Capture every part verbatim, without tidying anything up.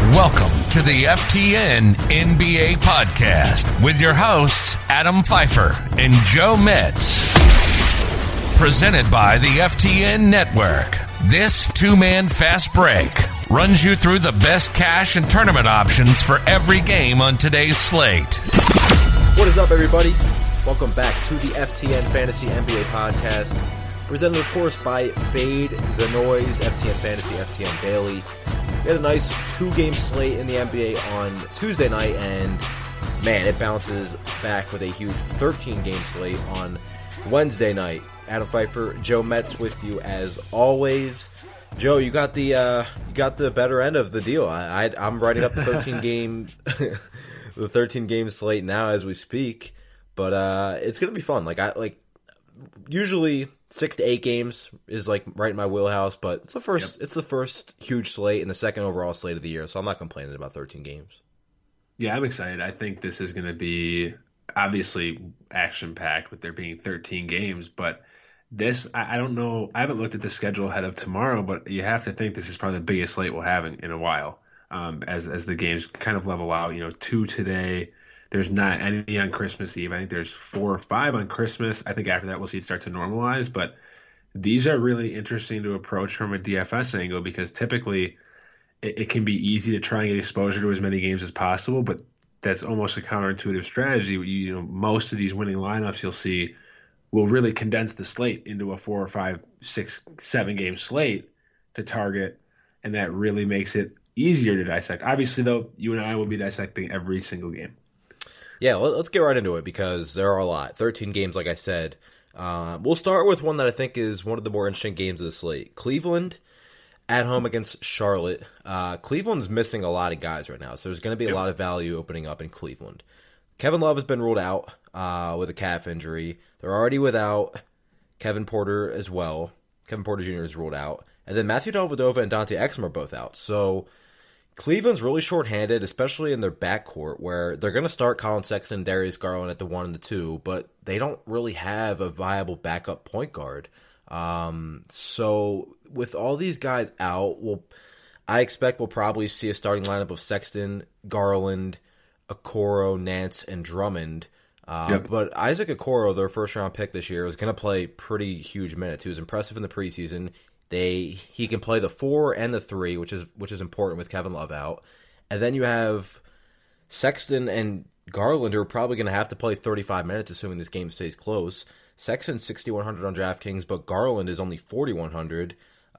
Welcome to the F T N N B A Podcast with your hosts, Adam Pfeiffer and Joe Metz. Presented by the F T N Network. This two-man fast break runs you through the best cash and tournament options for every game on today's slate. What is up, everybody? Welcome back to the F T N Fantasy N B A Podcast. Presented, of course, by Fade the Noise, F T N Fantasy, F T N Daily. We had a nice two-game slate in the N B A on Tuesday night, and man, it bounces back with a huge thirteen-game slate on Wednesday night. Adam Pfeiffer, Joe Metz with you as always. Joe, you got the uh, you got the better end of the deal. I, I I'm writing up the thirteen-game the thirteen-game slate now as we speak, but uh, it's gonna be fun. Like I like usually. Six to eight games is like right in my wheelhouse, but it's the first. Yep. It's the first huge slate and the second overall slate of the year, so I'm not complaining about thirteen games. Yeah, I'm excited. I think this is going to be obviously action packed with there being thirteen games, but this I, I don't know. I haven't looked at the schedule ahead of tomorrow, but you have to think this is probably the biggest slate we'll have in, in a while. Um, as as the games kind of level out, you know, two today. There's not any on Christmas Eve. I think there's four or five on Christmas. I think after that we'll see it start to normalize. But these are really interesting to approach from a D F S angle because typically it, it can be easy to try and get exposure to as many games as possible. But that's almost a counterintuitive strategy. You, you know, most of these winning lineups you'll see will really condense the slate into a four or five, six, seven game slate to target, and that really makes it easier to dissect. Obviously, though, you and I will be dissecting every single game. Yeah, let's get right into it because there are a lot. thirteen games, like I said. Uh, we'll start with one that I think is one of the more interesting games of the slate. Cleveland at home against Charlotte. Uh, Cleveland's missing a lot of guys right now, so there's going to be a yep. lot of value opening up in Cleveland. Kevin Love has been ruled out uh, with a calf injury. They're already without Kevin Porter as well. Kevin Porter Junior is ruled out. And then Matthew Dellavedova and Dante Exum are both out. So Cleveland's really shorthanded, especially in their backcourt, where they're going to start Colin Sexton and Darius Garland at the one and the two, but they don't really have a viable backup point guard. Um, so with all these guys out, we'll, I expect we'll probably see a starting lineup of Sexton, Garland, Okoro, Nance, and Drummond. Uh, yep. But Isaac Okoro, their first-round pick this year, is going to play pretty huge minutes. He was impressive in the preseason. They he can play the four and the three, which is which is important with Kevin Love out. And then you have Sexton and Garland, who are probably going to have to play thirty-five minutes, assuming this game stays close. Sexton's sixty-one hundred on DraftKings, but Garland is only forty-one hundred.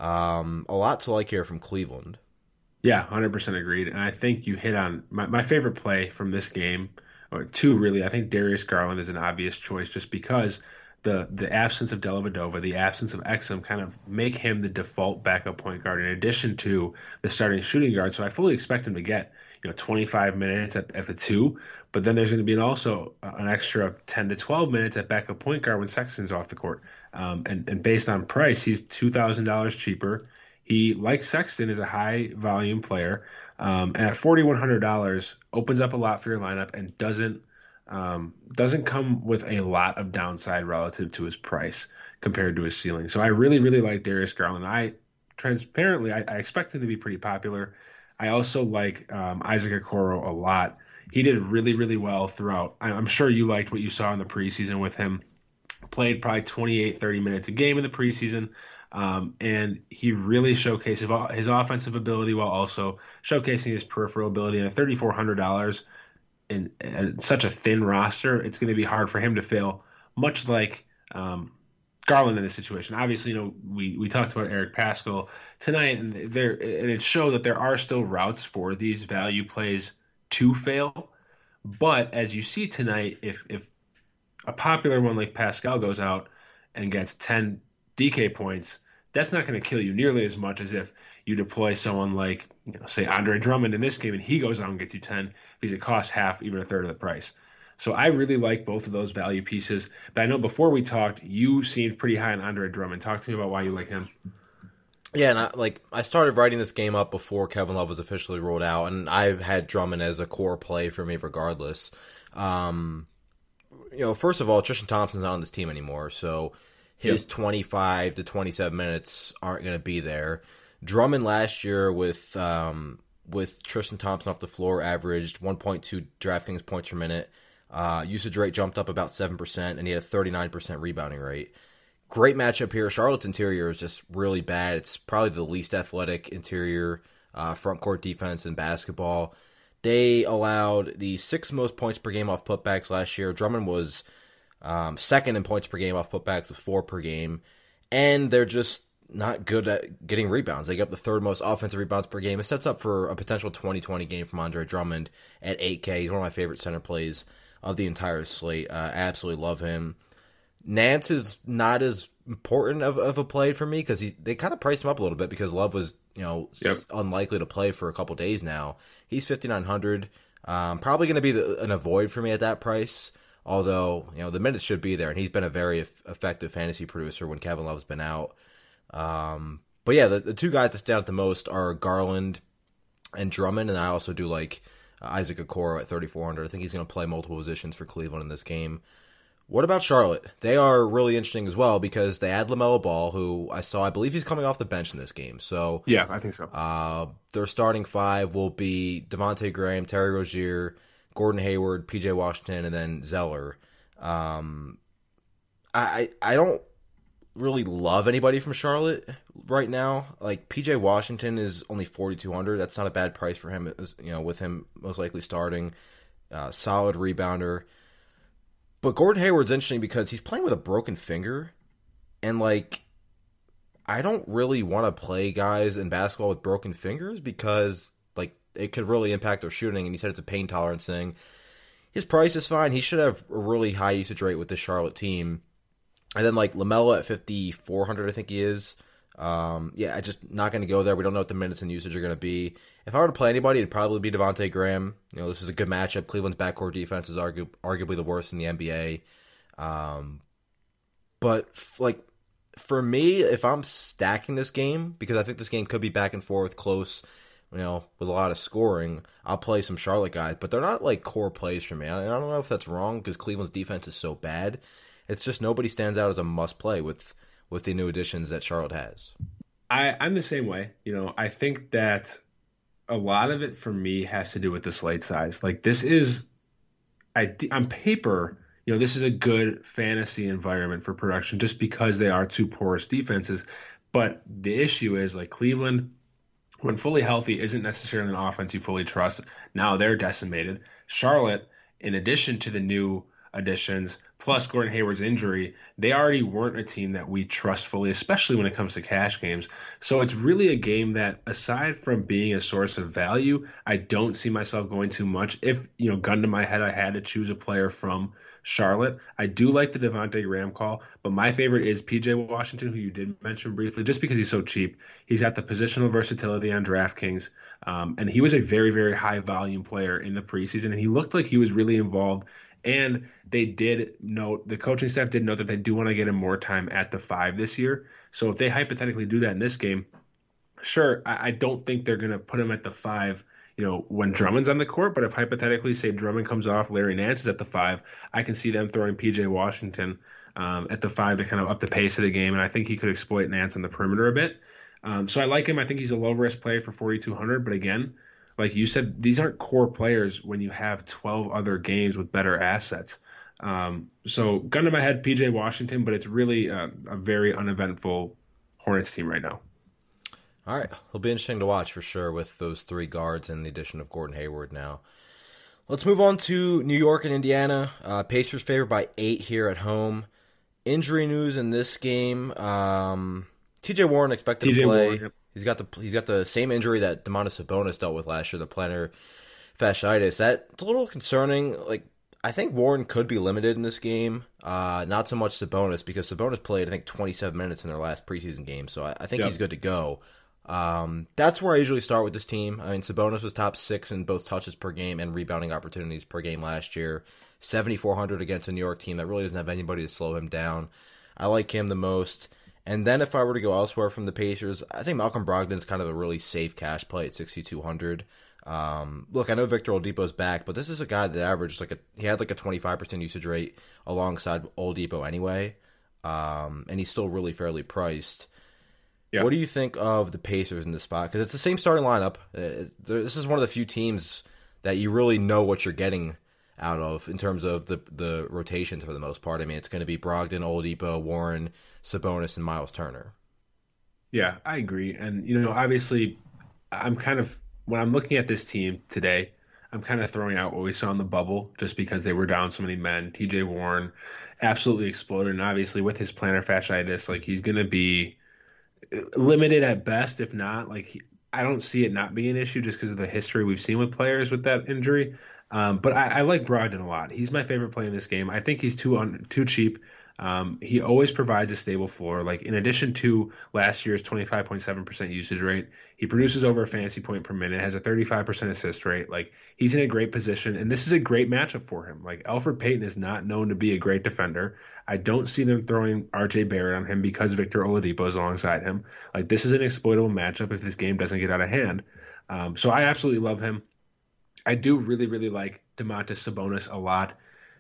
Um, a lot to like here from Cleveland. Yeah, one hundred percent agreed. And I think you hit on my, my favorite play from this game, or two really. I think Darius Garland is an obvious choice just because the the absence of Dellavedova, the absence of Exum kind of make him the default backup point guard in addition to the starting shooting guard. So I fully expect him to get, you know, twenty-five minutes at, at the two, but then there's going to be an also an extra ten to twelve minutes at backup point guard when Sexton's off the court. Um, and, and based on price, he's two thousand dollars cheaper. He, like Sexton, is a high volume player. Um, and at forty-one hundred dollars opens up a lot for your lineup and doesn't Um, doesn't come with a lot of downside relative to his price compared to his ceiling. So I really, really like Darius Garland. I transparently, I, I expect him to be pretty popular. I also like um, Isaac Okoro a lot. He did really, really well throughout. I'm sure you liked what you saw in the preseason with him. Played probably twenty-eight, thirty minutes a game in the preseason. Um, and he really showcased his offensive ability while also showcasing his peripheral ability. And at thirty-four hundred dollars, in, in such a thin roster, it's going to be hard for him to fail, much like um, Garland in this situation. Obviously, you know, we, we talked about Eric Paschall tonight, and there and it showed that there are still routes for these value plays to fail. But as you see tonight, if if a popular one like Paschall goes out and gets ten D K points, that's not going to kill you nearly as much as if you deploy someone like, you know, say Andre Drummond in this game and he goes out and gets you ten because it costs half, even a third of the price. So I really like both of those value pieces. But I know before we talked, you seemed pretty high on Andre Drummond. Talk to me about why you like him. Yeah, and I, like I started writing this game up before Kevin Love was officially rolled out, and I've had Drummond as a core play for me regardless. Um, you know, first of all, Tristan Thompson's not on this team anymore, so his yep. twenty-five to twenty-seven minutes aren't going to be there. Drummond last year with um, with Tristan Thompson off the floor, averaged one point two DraftKings points per minute. Uh, usage rate jumped up about seven percent, and he had a thirty-nine percent rebounding rate. Great matchup here. Charlotte's interior is just really bad. It's probably the least athletic interior uh, front court defense in basketball. They allowed the sixth most points per game off putbacks last year. Drummond was um, second in points per game off putbacks with four per game. And they're just not good at getting rebounds. They get the third most offensive rebounds per game. It sets up for a potential twenty twenty game from Andre Drummond at eight K. He's one of my favorite center plays of the entire slate. Uh, I absolutely love him. Nance is not as important of, of a play for me because they kind of priced him up a little bit because Love was you know yep. unlikely to play for a couple days now. He's fifty-nine hundred. Um, probably going to be the, an avoid for me at that price. Although, you know, the minutes should be there, and he's been a very e- effective fantasy producer when Kevin Love's been out. Um, but yeah, the, the two guys that stand out the most are Garland and Drummond, and I also do like uh, Isaac Okoro at thirty-four hundred. I think he's going to play multiple positions for Cleveland in this game. What about Charlotte? They are really interesting as well because they add LaMelo Ball, who I saw, I believe he's coming off the bench in this game. So yeah, I think so. Uh, their starting five will be Devontae Graham, Terry Rozier, Gordon Hayward, P J Washington, and then Zeller. Um, I I don't really love anybody from Charlotte right now. Like P J Washington is only forty-two hundred. That's not a bad price for him. You know, with him most likely starting, uh, solid rebounder. But Gordon Hayward's interesting because he's playing with a broken finger, and like I don't really want to play guys in basketball with broken fingers because like it could really impact their shooting. And he said it's a pain tolerance thing. His price is fine. He should have a really high usage rate with this Charlotte team. And then like LaMelo at fifty-four hundred, I think he is. Um, yeah, I just not going to go there. We don't know what the minutes and usage are going to be. If I were to play anybody, it'd probably be Devontae Graham. You know, this is a good matchup. Cleveland's backcourt defense is argu- arguably the worst in the N B A. Um, but f- like for me, if I'm stacking this game, because I think this game could be back and forth, close, you know, with a lot of scoring, I'll play some Charlotte guys. But they're not like core plays for me. I, I don't know if that's wrong because Cleveland's defense is so bad. It's just nobody stands out as a must play with. with the new additions that Charlotte has. I, I'm the same way. You know, I think that a lot of it for me has to do with the slate size. Like this is, I, on paper, you know, this is a good fantasy environment for production just because they are two porous defenses. But the issue is like Cleveland, when fully healthy, isn't necessarily an offense you fully trust. Now they're decimated. Charlotte, in addition to the new additions, plus Gordon Hayward's injury, they already weren't a team that we trust fully, especially when it comes to cash games. So it's really a game that, aside from being a source of value, I don't see myself going too much. If, you know, gun to my head, I had to choose a player from Charlotte. I do like the Devontae Graham call, but my favorite is P J Washington, who you did mention briefly, just because he's so cheap. He's got the positional versatility on DraftKings, um, and he was a very, very high volume player in the preseason, and he looked like he was really involved. And they did note, the coaching staff did note that they do want to get him more time at the five this year. So if they hypothetically do that in this game, sure, I, I don't think they're going to put him at the five, you know, when Drummond's on the court. But if hypothetically, say Drummond comes off, Larry Nance is at the five, I can see them throwing P J Washington um, at the five to kind of up the pace of the game. And I think he could exploit Nance on the perimeter a bit. Um, so I like him. I think he's a low risk play for forty-two hundred. But again, like you said, these aren't core players when you have twelve other games with better assets. Um, so gun to my head, P J Washington, but it's really a, a very uneventful Hornets team right now. All right. It'll be interesting to watch for sure with those three guards and the addition of Gordon Hayward now. Let's move on to New York and Indiana. Uh, Pacers favored by eight here at home. Injury news in this game. Um, T J Warren expected T J to play. Warren, yep. He's got the he's got the same injury that Domantas Sabonis dealt with last year, the plantar fasciitis. That's a little concerning. Like I think Warren could be limited in this game. Uh, not so much Sabonis because Sabonis played I think twenty-seven minutes in their last preseason game, so I, I think yep. he's good to go. Um, that's where I usually start with this team. I mean, Sabonis was top six in both touches per game and rebounding opportunities per game last year. seventy-four hundred against a New York team that really doesn't have anybody to slow him down. I like him the most. And then if I were to go elsewhere from the Pacers, I think Malcolm Brogdon's kind of a really safe cash play at sixty-two hundred. Um, look, I know Victor Oladipo's back, but this is a guy that averaged like a he had like a twenty-five percent usage rate alongside Oladipo anyway, um, and he's still really fairly priced. Yeah. What do you think of the Pacers in this spot? Because it's the same starting lineup. Uh, this is one of the few teams that you really know what you're getting out of in terms of the the rotations for the most part. I mean, it's going to be Brogdon, Oladipo, Warren, Sabonis, and Miles Turner. Yeah, I agree. And, you know, obviously, I'm kind of, when I'm looking at this team today, I'm kind of throwing out what we saw in the bubble just because they were down so many men. T J Warren absolutely exploded. And obviously, with his plantar fasciitis, like, he's going to be limited at best, if not. Like, he, I don't see it not being an issue just because of the history we've seen with players with that injury. Um, but I, I like Brogdon a lot. He's my favorite play in this game. I think he's too un, too cheap. Um, he always provides a stable floor. Like, in addition to last year's twenty-five point seven percent usage rate, he produces over a fantasy point per minute, has a thirty-five percent assist rate. Like, he's in a great position, and this is a great matchup for him. Like, Elfrid Payton is not known to be a great defender. I don't see them throwing R J Barrett on him because Victor Oladipo is alongside him. Like, this is an exploitable matchup if this game doesn't get out of hand. Um, so I absolutely love him. I do really, really like Domantas Sabonis a lot.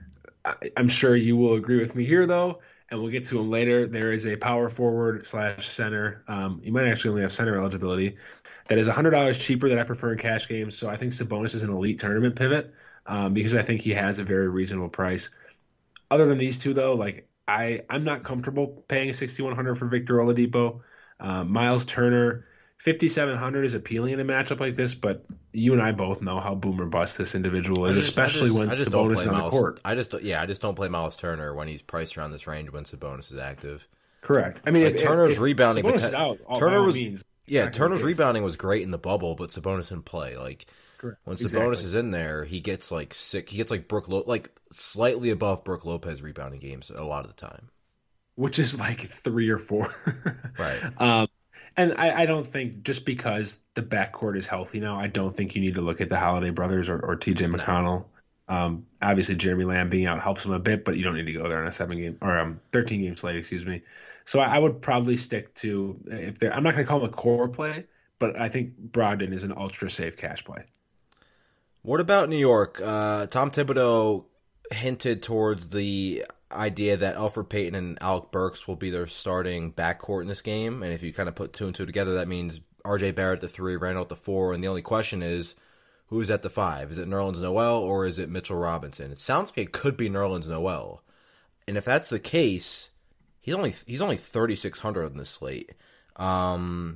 I, I'm sure you will agree with me here, though, and we'll get to him later. There is a power forward slash center. Um, you might actually only have center eligibility. That is one hundred dollars cheaper that I prefer in cash games. So I think Sabonis is an elite tournament pivot um, because I think he has a very reasonable price. Other than these two, though, like I, I'm not comfortable paying sixty-one hundred dollars for Victor Oladipo. Uh, Miles Turner, fifty-seven hundred is appealing in a matchup like this, but you and I both know how boom or bust this individual is, just, especially just, when Sabonis is on Miles, the court. I just yeah, I just don't play Miles Turner when he's priced around this range when Sabonis is active. Correct. I mean, like if, Turner's if, if rebounding, Sabonis is out, all Turner was means, yeah, Turner's rebounding was great in the bubble, but Sabonis didn't play. Like Correct. when Sabonis Exactly. is in there, he gets like sick. He gets like Brooke, Lo- like slightly above Brooke Lopez rebounding games a lot of the time, which is like three or four. right? Um, And I, I don't think just because the backcourt is healthy now, I don't think you need to look at the Holiday brothers or, or T J McConnell. No. Um, obviously, Jeremy Lamb being out helps him a bit, but you don't need to go there on a seven game or um, thirteen game slate, excuse me. So I, I would probably stick to if they're. I'm not going to call him a core play, but I think Brogdon is an ultra safe cash play. What about New York? Uh, Tom Thibodeau hinted towards the idea that Elfrid Payton and Alec Burks will be their starting backcourt in this game, and if you kind of put two and two together, that means R J Barrett at the three, Randall at the four, and the only question is, who's at the five? Is it Nerlens Noel or is it Mitchell Robinson? It sounds like it could be Nerlens Noel, and if that's the case, he's only he's only thirty-six hundred on this slate. Um,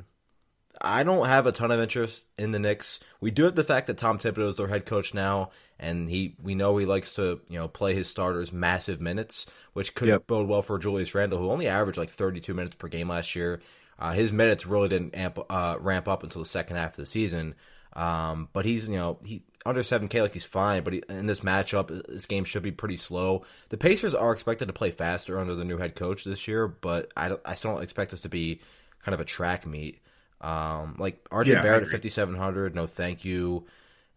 I don't have a ton of interest in the Knicks. We do have the fact that Tom Thibodeau is their head coach now, and he we know he likes to you know play his starters massive minutes, which could yep. bode well for Julius Randle, who only averaged like thirty-two minutes per game last year. Uh, his minutes really didn't amp, uh, ramp up until the second half of the season, um, but he's you know he under seven K, like he's fine. But he, in this matchup, this game should be pretty slow. The Pacers are expected to play faster under the new head coach this year, but I don't, I still don't expect this to be kind of a track meet. Um, like R J yeah, Barrett at fifty-seven hundred, no thank you.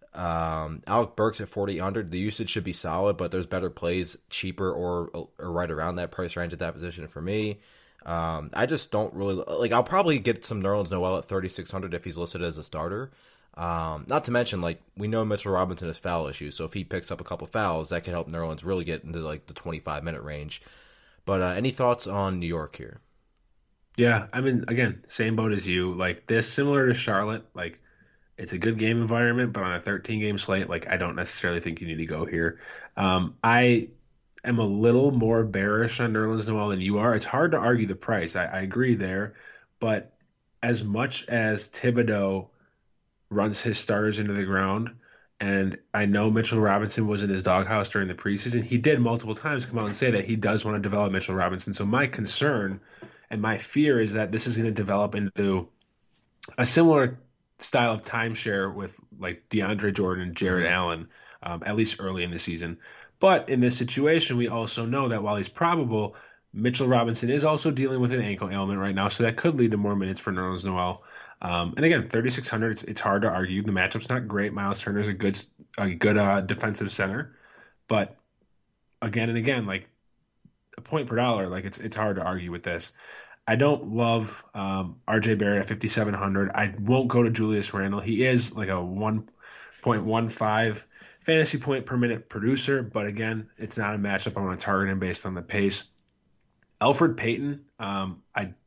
Um, Alec Burks at forty-eight hundred, the usage should be solid, but there's better plays, cheaper or or right around that price range at that position for me. Um, I just don't really like. I'll probably get some Nerlens Noel at thirty-six hundred if he's listed as a starter. Um, not to mention, like we know Mitchell Robinson has foul issues, so if he picks up a couple fouls, that could help Nerlens really get into like the twenty-five minute range. But uh, any thoughts on New York here? Yeah, I mean, again, same boat as you. Like this, similar to Charlotte. Like it's a good game environment, but on a thirteen game slate, like I don't necessarily think you need to go here. Um, I am a little more bearish on Nerlens Noel than you are. It's hard to argue the price. I, I agree there, but as much as Thibodeau runs his starters into the ground, and I know Mitchell Robinson was in his doghouse during the preseason, he did multiple times come out and say that he does want to develop Mitchell Robinson. So my concern and my fear is that this is going to develop into a similar style of timeshare with like DeAndre Jordan and Jared Allen, um, at least early in the season. But in this situation, we also know that while he's probable, Mitchell Robinson is also dealing with an ankle ailment right now, so that could lead to more minutes for Nerlens Noel. Um, and again, thirty-six hundred, it's, it's hard to argue. The matchup's not great. Miles Turner is a good, a good uh, defensive center, but again and again, like a point per dollar, like it's it's hard to argue with this. I don't love um, R J Barrett at fifty-seven hundred. I won't go to Julius Randle. He is like a one point one five fantasy point per minute producer, but again, it's not a matchup I want to target him based on the pace. Elfrid Payton, um, I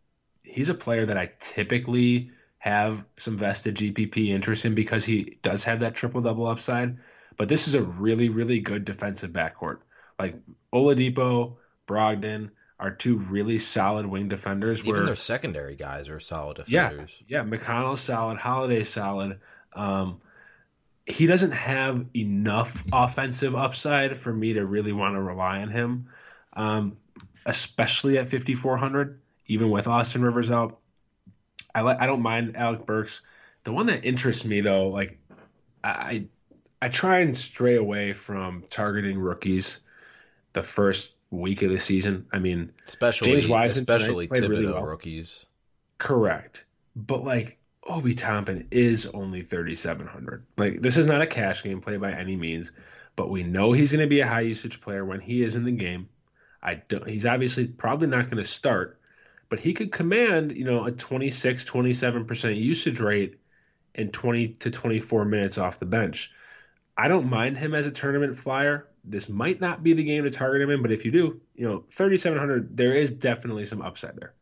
he's a player that I typically have some vested G P P interest in because he does have that triple double upside. But this is a really, really good defensive backcourt. Like Oladipo, Brogdon are two really solid wing defenders. Even where, their secondary guys are solid defenders. Yeah, yeah. McConnell's solid, Holiday's solid. Um, he doesn't have enough offensive upside for me to really want to rely on him, um, especially at fifty-four hundred, even with Austin Rivers out. I I don't mind Alec Burks. The one that interests me though, like I I try and stray away from targeting rookies the first week of the season. I mean, especially James Wiseman especially played Thibodeau really well. rookies. Correct, but like Obi Toppin is only thirty-seven hundred. Like this is not a cash game play by any means, but we know he's going to be a high usage player when he is in the game. I don't. He's obviously probably not going to start. But he could command, you know, a twenty-six, twenty-seven percent usage rate in twenty to twenty-four minutes off the bench. I don't mind him as a tournament flyer. This might not be the game to target him in, but if you do, you know, thirty-seven hundred, there is definitely some upside there.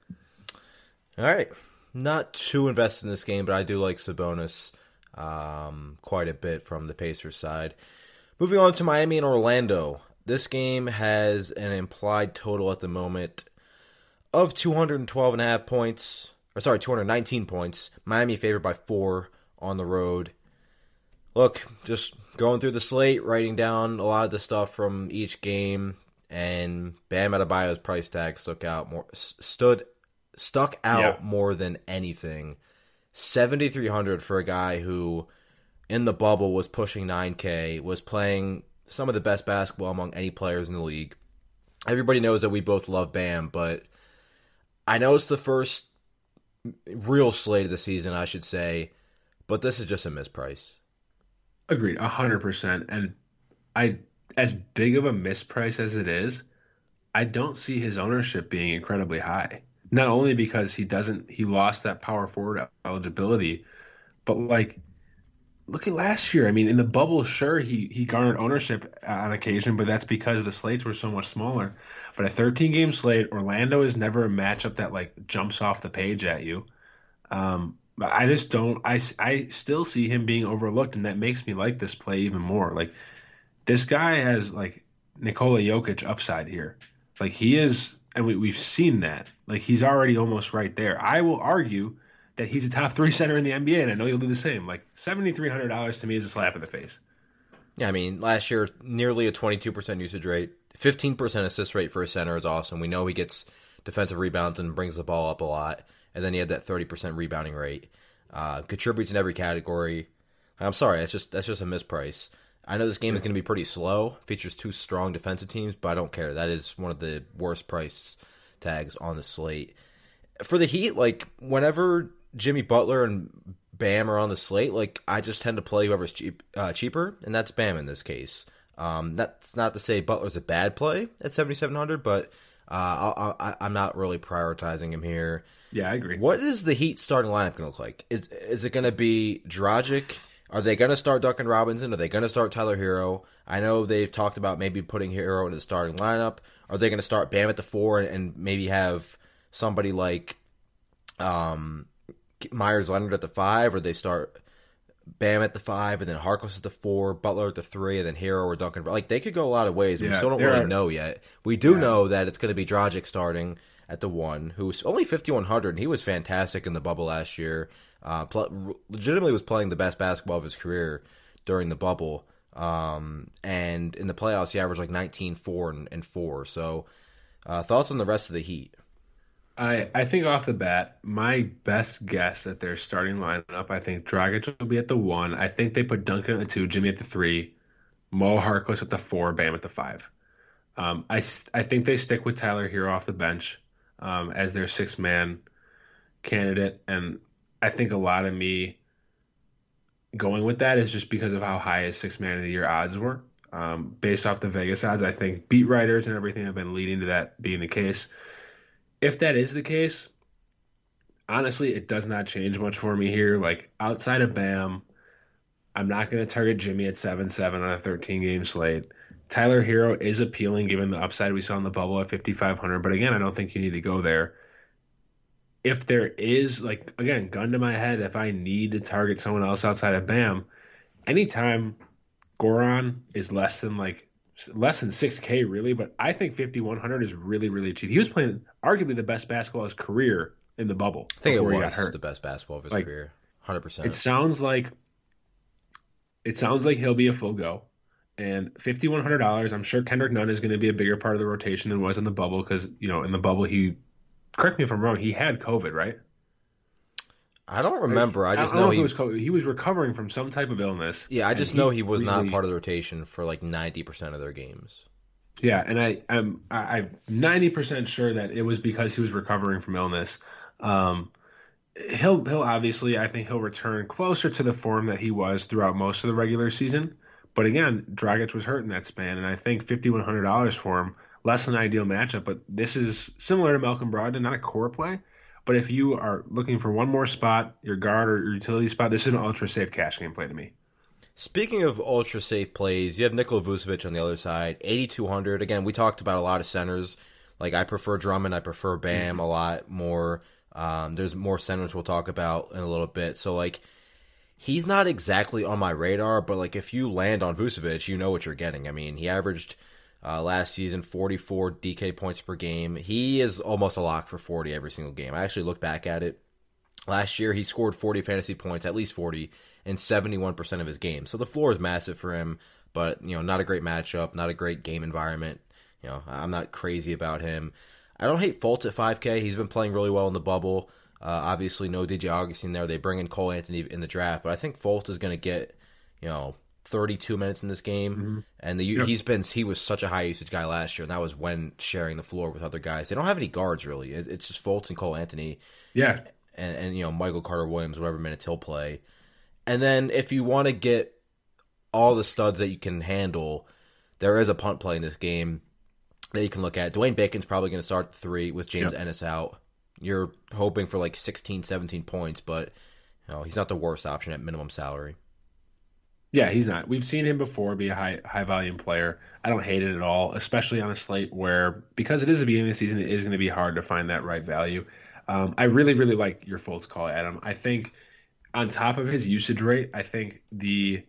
All right. Not too invested in this game, but I do like Sabonis um, quite a bit from the Pacers side. Moving on to Miami and Orlando. This game has an implied total at the moment of two hundred twelve and a half points, or sorry, two hundred nineteen points. Miami favored by four on the road. Look, just going through the slate, writing down a lot of the stuff from each game, and Bam Adebayo's price tag stuck out more, stood, stuck out yeah. more than anything. seventy-three hundred for a guy who, in the bubble, was pushing nine K, was playing some of the best basketball among any players in the league. Everybody knows that we both love Bam, but I know it's the first real slate of the season, I should say, but this is just a misprice. Agreed, one hundred percent. And I, as big of a misprice as it is, I don't see his ownership being incredibly high. Not only because he doesn't, he lost that power forward eligibility, but like, look at last year. I mean, in the bubble, sure, he, he garnered ownership on occasion, but that's because the slates were so much smaller. But a thirteen-game slate, Orlando is never a matchup that, like, jumps off the page at you. Um, but I just don't – I I still see him being overlooked, and that makes me like this play even more. Like, this guy has, like, Nikola Jokic upside here. Like, he is – and we, we've seen that. Like, he's already almost right there. I will argue – that he's a top three center in the N B A, and I know you'll do the same. Like, seven thousand three hundred dollars to me is a slap in the face. Yeah, I mean, last year, nearly a twenty-two percent usage rate. fifteen percent assist rate for a center is awesome. We know he gets defensive rebounds and brings the ball up a lot. And then he had that thirty percent rebounding rate. Uh, contributes in every category. I'm sorry, that's just that's just a misprice. I know this game is going to be pretty slow. Features two strong defensive teams, but I don't care. That is one of the worst price tags on the slate. For the Heat, like, whenever Jimmy Butler and Bam are on the slate, like, I just tend to play whoever's cheap, uh, cheaper, and that's Bam in this case. Um, that's not to say Butler's a bad play at seventy-seven hundred, but uh, I, I, I'm not really prioritizing him here. Yeah, I agree. What is the Heat starting lineup going to look like? Is is it going to be Dragic? Are they going to start Duncan Robinson? Are they going to start Tyler Hero? I know they've talked about maybe putting Hero in the starting lineup. Are they going to start Bam at the four and, and maybe have somebody like um, Myers Leonard at the five, or they start Bam at the five and then Harkless at the four, Butler at the three, and then Hero or Duncan? Like, they could go a lot of ways. We yeah, still don't really are, know yet. We do yeah. know that it's going to be Dragic starting at the one, who's only fifty-one hundred, and he was fantastic in the bubble last year. Uh, pl- legitimately was playing the best basketball of his career during the bubble. Um, and in the playoffs, he averaged like nineteen, four, and, and four. So, uh, thoughts on the rest of the Heat? I, I think off the bat, my best guess at their starting lineup, I think Dragic will be at the one. I think they put Duncan at the two, Jimmy at the three, Mo Harkless at the four, Bam at the five. Um, I, I think they stick with Tyler Hero off the bench um, as their six-man candidate. And I think a lot of me going with that is just because of how high his six-man of the year odds were. Um, based off the Vegas odds, I think beat writers and everything have been leading to that being the case. If that is the case, honestly, it does not change much for me here. Like, outside of Bam, I'm not going to target Jimmy at seven seven on a thirteen-game slate. Tyler Hero is appealing given the upside we saw in the bubble at fifty-five hundred, but again, I don't think you need to go there. if there is, like, again, gun to my head, if I need to target someone else outside of Bam, anytime Goran is less than like less than six K really, but I think fifty-one hundred is really, really cheap. He was playing arguably the best basketball of his career in the bubble. I think it before he got was hurt. the best basketball of his Like, career. one hundred percent. It sounds like it sounds like he'll be a full go. And fifty-one hundred dollars, I'm sure Kendrick Nunn is going to be a bigger part of the rotation than was in the bubble because, you know, in the bubble, he, correct me if I'm wrong, he had COVID, right? I don't remember. Like, I just I don't know, know he if it was COVID. He was recovering from some type of illness. Yeah, I just he know he was really, not part of the rotation for like ninety percent of their games. Yeah, and I, I'm I, I'm ninety percent sure that it was because he was recovering from illness. Um, he'll he'll obviously, I think he'll return closer to the form that he was throughout most of the regular season. But again, Dragic was hurt in that span, and I think fifty-one hundred dollars for him, less than ideal matchup. But this is similar to Malcolm Brogdon, not a core play. But if you are looking for one more spot, your guard or your utility spot, this is an ultra safe cash game play to me. Speaking of ultra safe plays, you have Nikola Vucevic on the other side, eighty-two hundred. Again, we talked about a lot of centers. Like, I prefer Drummond, I prefer Bam a lot more. Um, there's more centers we'll talk about in a little bit. So, like, he's not exactly on my radar, but, like, if you land on Vucevic, you know what you're getting. I mean, he averaged uh, last season forty-four D K points per game. He is almost a lock for forty every single game. I actually looked back at it. Last year, he scored forty fantasy points, at least forty, in seventy-one percent of his games. So the floor is massive for him, but, you know, not a great matchup, not a great game environment. You know, I'm not crazy about him. I don't hate Fultz at five K. He's been playing really well in the bubble. Uh, obviously, no D J Augustine there. They bring in Cole Anthony in the draft, but I think Fultz is going to get, you know, thirty-two minutes in this game. Mm-hmm. And the yep. he's been he was such a high usage guy last year, and that was when sharing the floor with other guys. They don't have any guards really. It, it's just Fultz and Cole Anthony. Yeah, and, and you know Michael Carter Williams, whatever minutes he'll play. And then if you want to get all the studs that you can handle, there is a punt play in this game that you can look at. Dwayne Bacon's probably going to start three with James yep. Ennis out. You're hoping for like sixteen, seventeen points, but you know, he's not the worst option at minimum salary. Yeah, he's not. We've seen him before be a high high volume player. I don't hate it at all, especially on a slate where, because it is the beginning of the season, it is going to be hard to find that right value. Um, I really, really like your Fultz call, Adam. I think on top of his usage rate, I think the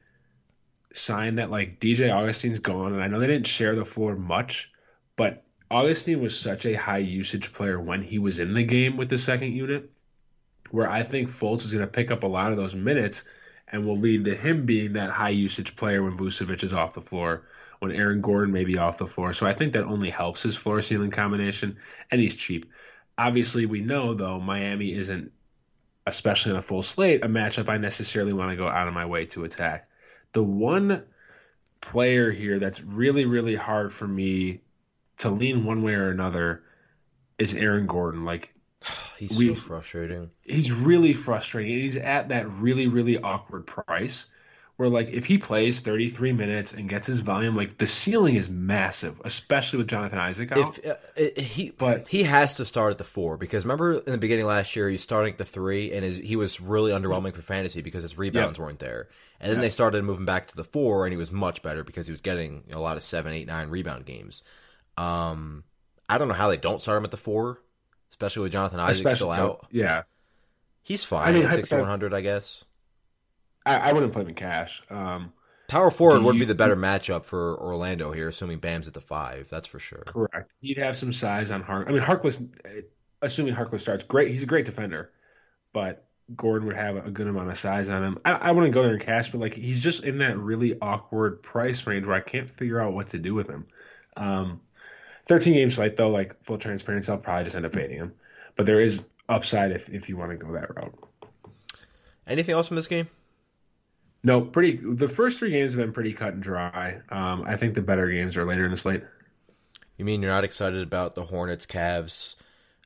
sign that like D J Augustine's gone, and I know they didn't share the floor much, but Augustine was such a high usage player when he was in the game with the second unit, where I think Fultz is going to pick up a lot of those minutes and will lead to him being that high usage player when Vucevic is off the floor, when Aaron Gordon may be off the floor. So I think that only helps his floor ceiling combination, and he's cheap. Obviously, we know, though, Miami isn't, especially on a full slate, a matchup I necessarily want to go out of my way to attack. The one player here that's really, really hard for me to lean one way or another is Aaron Gordon. Like, he's so frustrating. He's really frustrating. He's at that really, really awkward price where, like, if he plays thirty-three minutes and gets his volume, like, the ceiling is massive, especially with Jonathan Isaac out. If, uh, it, he, but he has to start at the four, because remember in the beginning of last year, he's starting at the three, and his, he was really underwhelming for fantasy because his rebounds yep. weren't there. And then yep. they started moving back to the four, and he was much better because he was getting a lot of seven, eight, nine rebound games. Um, I don't know how they don't start him at the four, especially with Jonathan Isaac especially, still out. Yeah. He's fine I mean, at sixty-one hundred, I guess. I, I wouldn't play him in cash. Um, Power forward you, would be the better matchup for Orlando here, assuming Bam's at the five. That's for sure. Correct. He'd have some size on Hark. I mean, Harkless, assuming Harkless starts, great. He's a great defender, but Gordon would have a good amount of size on him. I, I wouldn't go there in cash, but like he's just in that really awkward price range where I can't figure out what to do with him. Um, thirteen game slate though, like full transparency, I'll probably just end up fading him. But there is upside if if you want to go that route. Anything else from this game? No, pretty. The first three games have been pretty cut and dry. Um, I think the better games are later in the slate. You mean you're not excited about the Hornets, Cavs,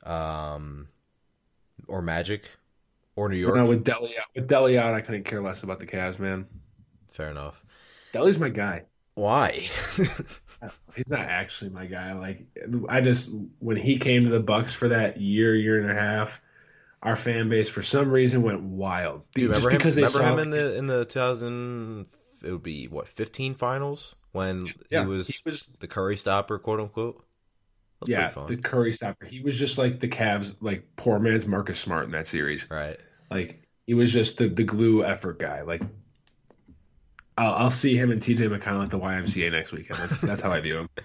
um, or Magic, or New York? No, with Delly out, with Delly out, I couldn't care less about the Cavs, man. Fair enough. Delly's my guy. Why? He's not actually my guy. Like I just when he came to the Bucks for that year, year and a half. Our fan base, for some reason, went wild. Do you remember him? Because they remember him in the in the two thousand, it would be what fifteen finals when yeah, he, was he was the Curry stopper, quote unquote. That's yeah, pretty fun. the Curry stopper. He was just like the Cavs, like poor man's Marcus Smart in that series. Right. Like he was just the the glue effort guy. Like I'll, I'll see him and T J McConnell at the Y M C A next weekend. That's that's how I view him.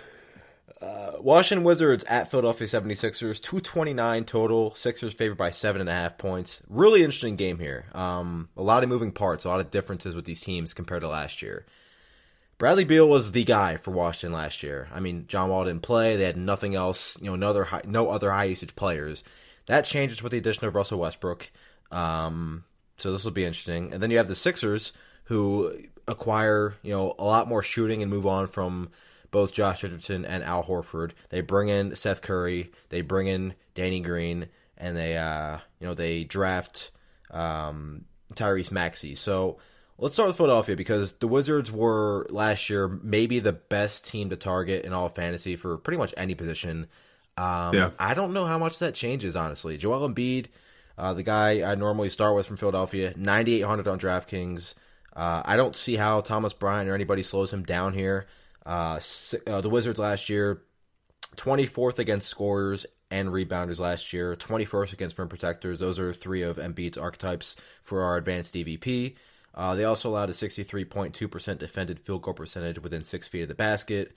Uh, Washington Wizards at Philadelphia seventy-sixers, two twenty-nine total. Sixers favored by seven and a half points. Really interesting game here. Um, a lot of moving parts, a lot of differences with these teams compared to last year. Bradley Beal was the guy for Washington last year. I mean, John Wall didn't play. They had nothing else, you know, no other high, no other high usage players. That changes with the addition of Russell Westbrook. Um, so this will be interesting. And then you have the Sixers, who acquire, you know, a lot more shooting and move on from both Josh Richardson and Al Horford. They bring in Seth Curry, they bring in Danny Green, and they, uh, you know, they draft um, Tyrese Maxey. So let's start with Philadelphia, because the Wizards were last year maybe the best team to target in all of fantasy for pretty much any position. Um, Yeah. I don't know how much that changes, honestly. Joel Embiid, uh, the guy I normally start with from Philadelphia, ninety-eight hundred on DraftKings. Uh, I don't see how Thomas Bryant or anybody slows him down here. Uh, uh, the Wizards last year, twenty-fourth against scorers and rebounders last year, twenty-first against rim protectors. Those are three of Embiid's archetypes for our advanced D V P. Uh, they also allowed a sixty-three point two percent defended field goal percentage within six feet of the basket.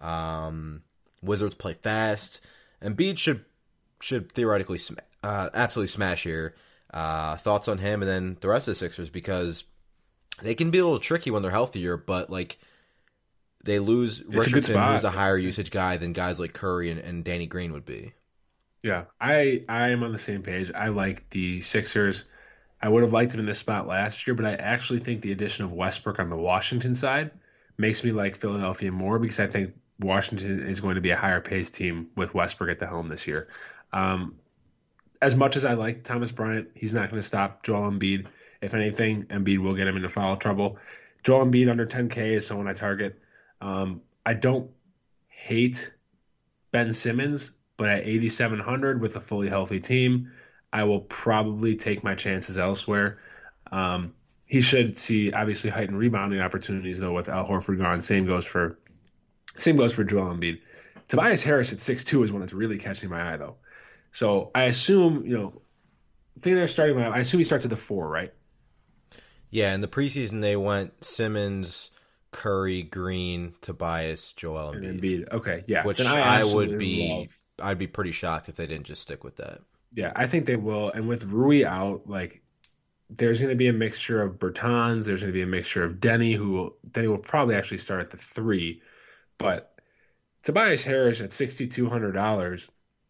Um, Wizards play fast. Embiid should should theoretically sm- uh, absolutely smash here. Uh, thoughts on him and then the rest of the Sixers, because they can be a little tricky when they're healthier, but like they lose a good Richardson, spot. who's a higher usage guy than guys like Curry and, and Danny Green would be. Yeah, I I am on the same page. I like the Sixers. I would have liked him in this spot last year, but I actually think the addition of Westbrook on the Washington side makes me like Philadelphia more, because I think Washington is going to be a higher paced team with Westbrook at the helm this year. Um, as much as I like Thomas Bryant, he's not going to stop Joel Embiid. If anything, Embiid will get him into foul trouble. Joel Embiid under ten K is someone I target. Um, I don't hate Ben Simmons, but at eighty-seven hundred with a fully healthy team, I will probably take my chances elsewhere. Um, he should see obviously heightened rebounding opportunities though with Al Horford gone. Same goes for same goes for Joel Embiid. Tobias Harris at six two is one that's really catching my eye though. So I assume, you know, I think they're starting lineup. I assume he starts at the four, right? Yeah, in the preseason they went Simmons, Curry, Green, Tobias, Joel And Embiid. Embiid. Okay, yeah. Which Then I, I would absolutely be love- I'd be pretty shocked if they didn't just stick with that. Yeah, I think they will. And with Rui out, like there's going to be a mixture of Bertans. There's going to be a mixture of Denny, who will, Denny will probably actually start at the three. But Tobias Harris at sixty-two hundred dollars,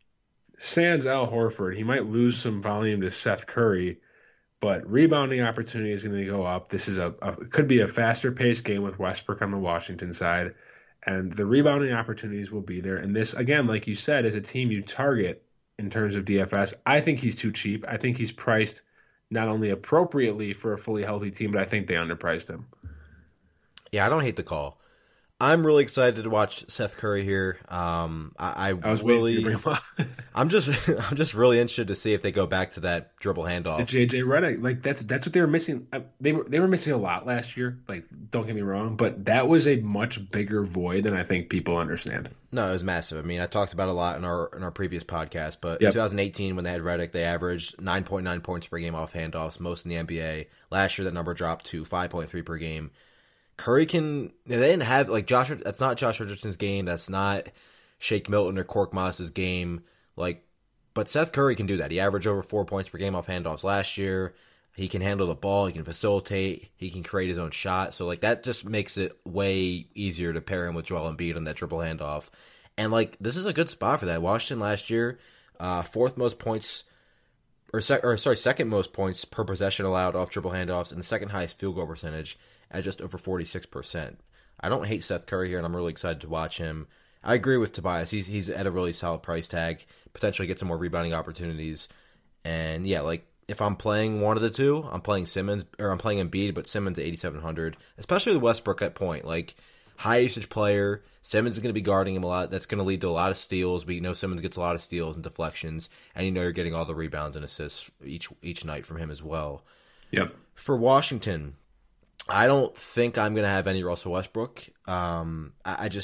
sans Al Horford, he might lose some volume to Seth Curry, but rebounding opportunity is going to go up. This is a, a could be a faster paced game with Westbrook on the Washington side, and the rebounding opportunities will be there. And this, again, like you said, is a team you target in terms of D F S. I think he's too cheap. I think he's priced not only appropriately for a fully healthy team, but I think they underpriced him. Yeah, I don't hate the call. I'm really excited to watch Seth Curry here. Um, I, I, I was really, waiting to bring him up. I'm just, I'm just really interested to see if they go back to that dribble handoff. The J J Redick, like that's that's what they were missing. Uh, They were they were missing a lot last year. Like, don't get me wrong, but that was a much bigger void than I think people understand. No, it was massive. I mean, I talked about it a lot in our in our previous podcast, but Yep. in twenty eighteen when they had Redick, they averaged nine point nine points per game off handoffs, most in the N B A. Last year, that number dropped to five point three per game. Curry can. They didn't have like Josh. That's not Josh Richardson's game. That's not Shake Milton or Cork Moss's game. Like, but Seth Curry can do that. He averaged over four points per game off handoffs last year. He can handle the ball. He can facilitate. He can create his own shot. So like that just makes it way easier to pair him with Joel Embiid on that triple handoff. And like this is a good spot for that. Washington last year, uh, fourth most points. Or, sec- or sorry, second most points per possession allowed off triple handoffs, and the second highest field goal percentage at just over forty-six percent. I don't hate Seth Curry here, and I'm really excited to watch him. I agree with Tobias. He's he's at a really solid price tag, potentially get some more rebounding opportunities. And yeah, like if I'm playing one of the two, I'm playing Simmons or I'm playing Embiid, but Simmons at eighty-seven hundred, especially with Westbrook at point. Like high usage player, Simmons is going to be guarding him a lot. That's going to lead to a lot of steals. But you know Simmons gets a lot of steals and deflections, and you know you're getting all the rebounds and assists each each night from him as well. Yep. For Washington, I don't think I'm going to have any Russell Westbrook. Um, I, I just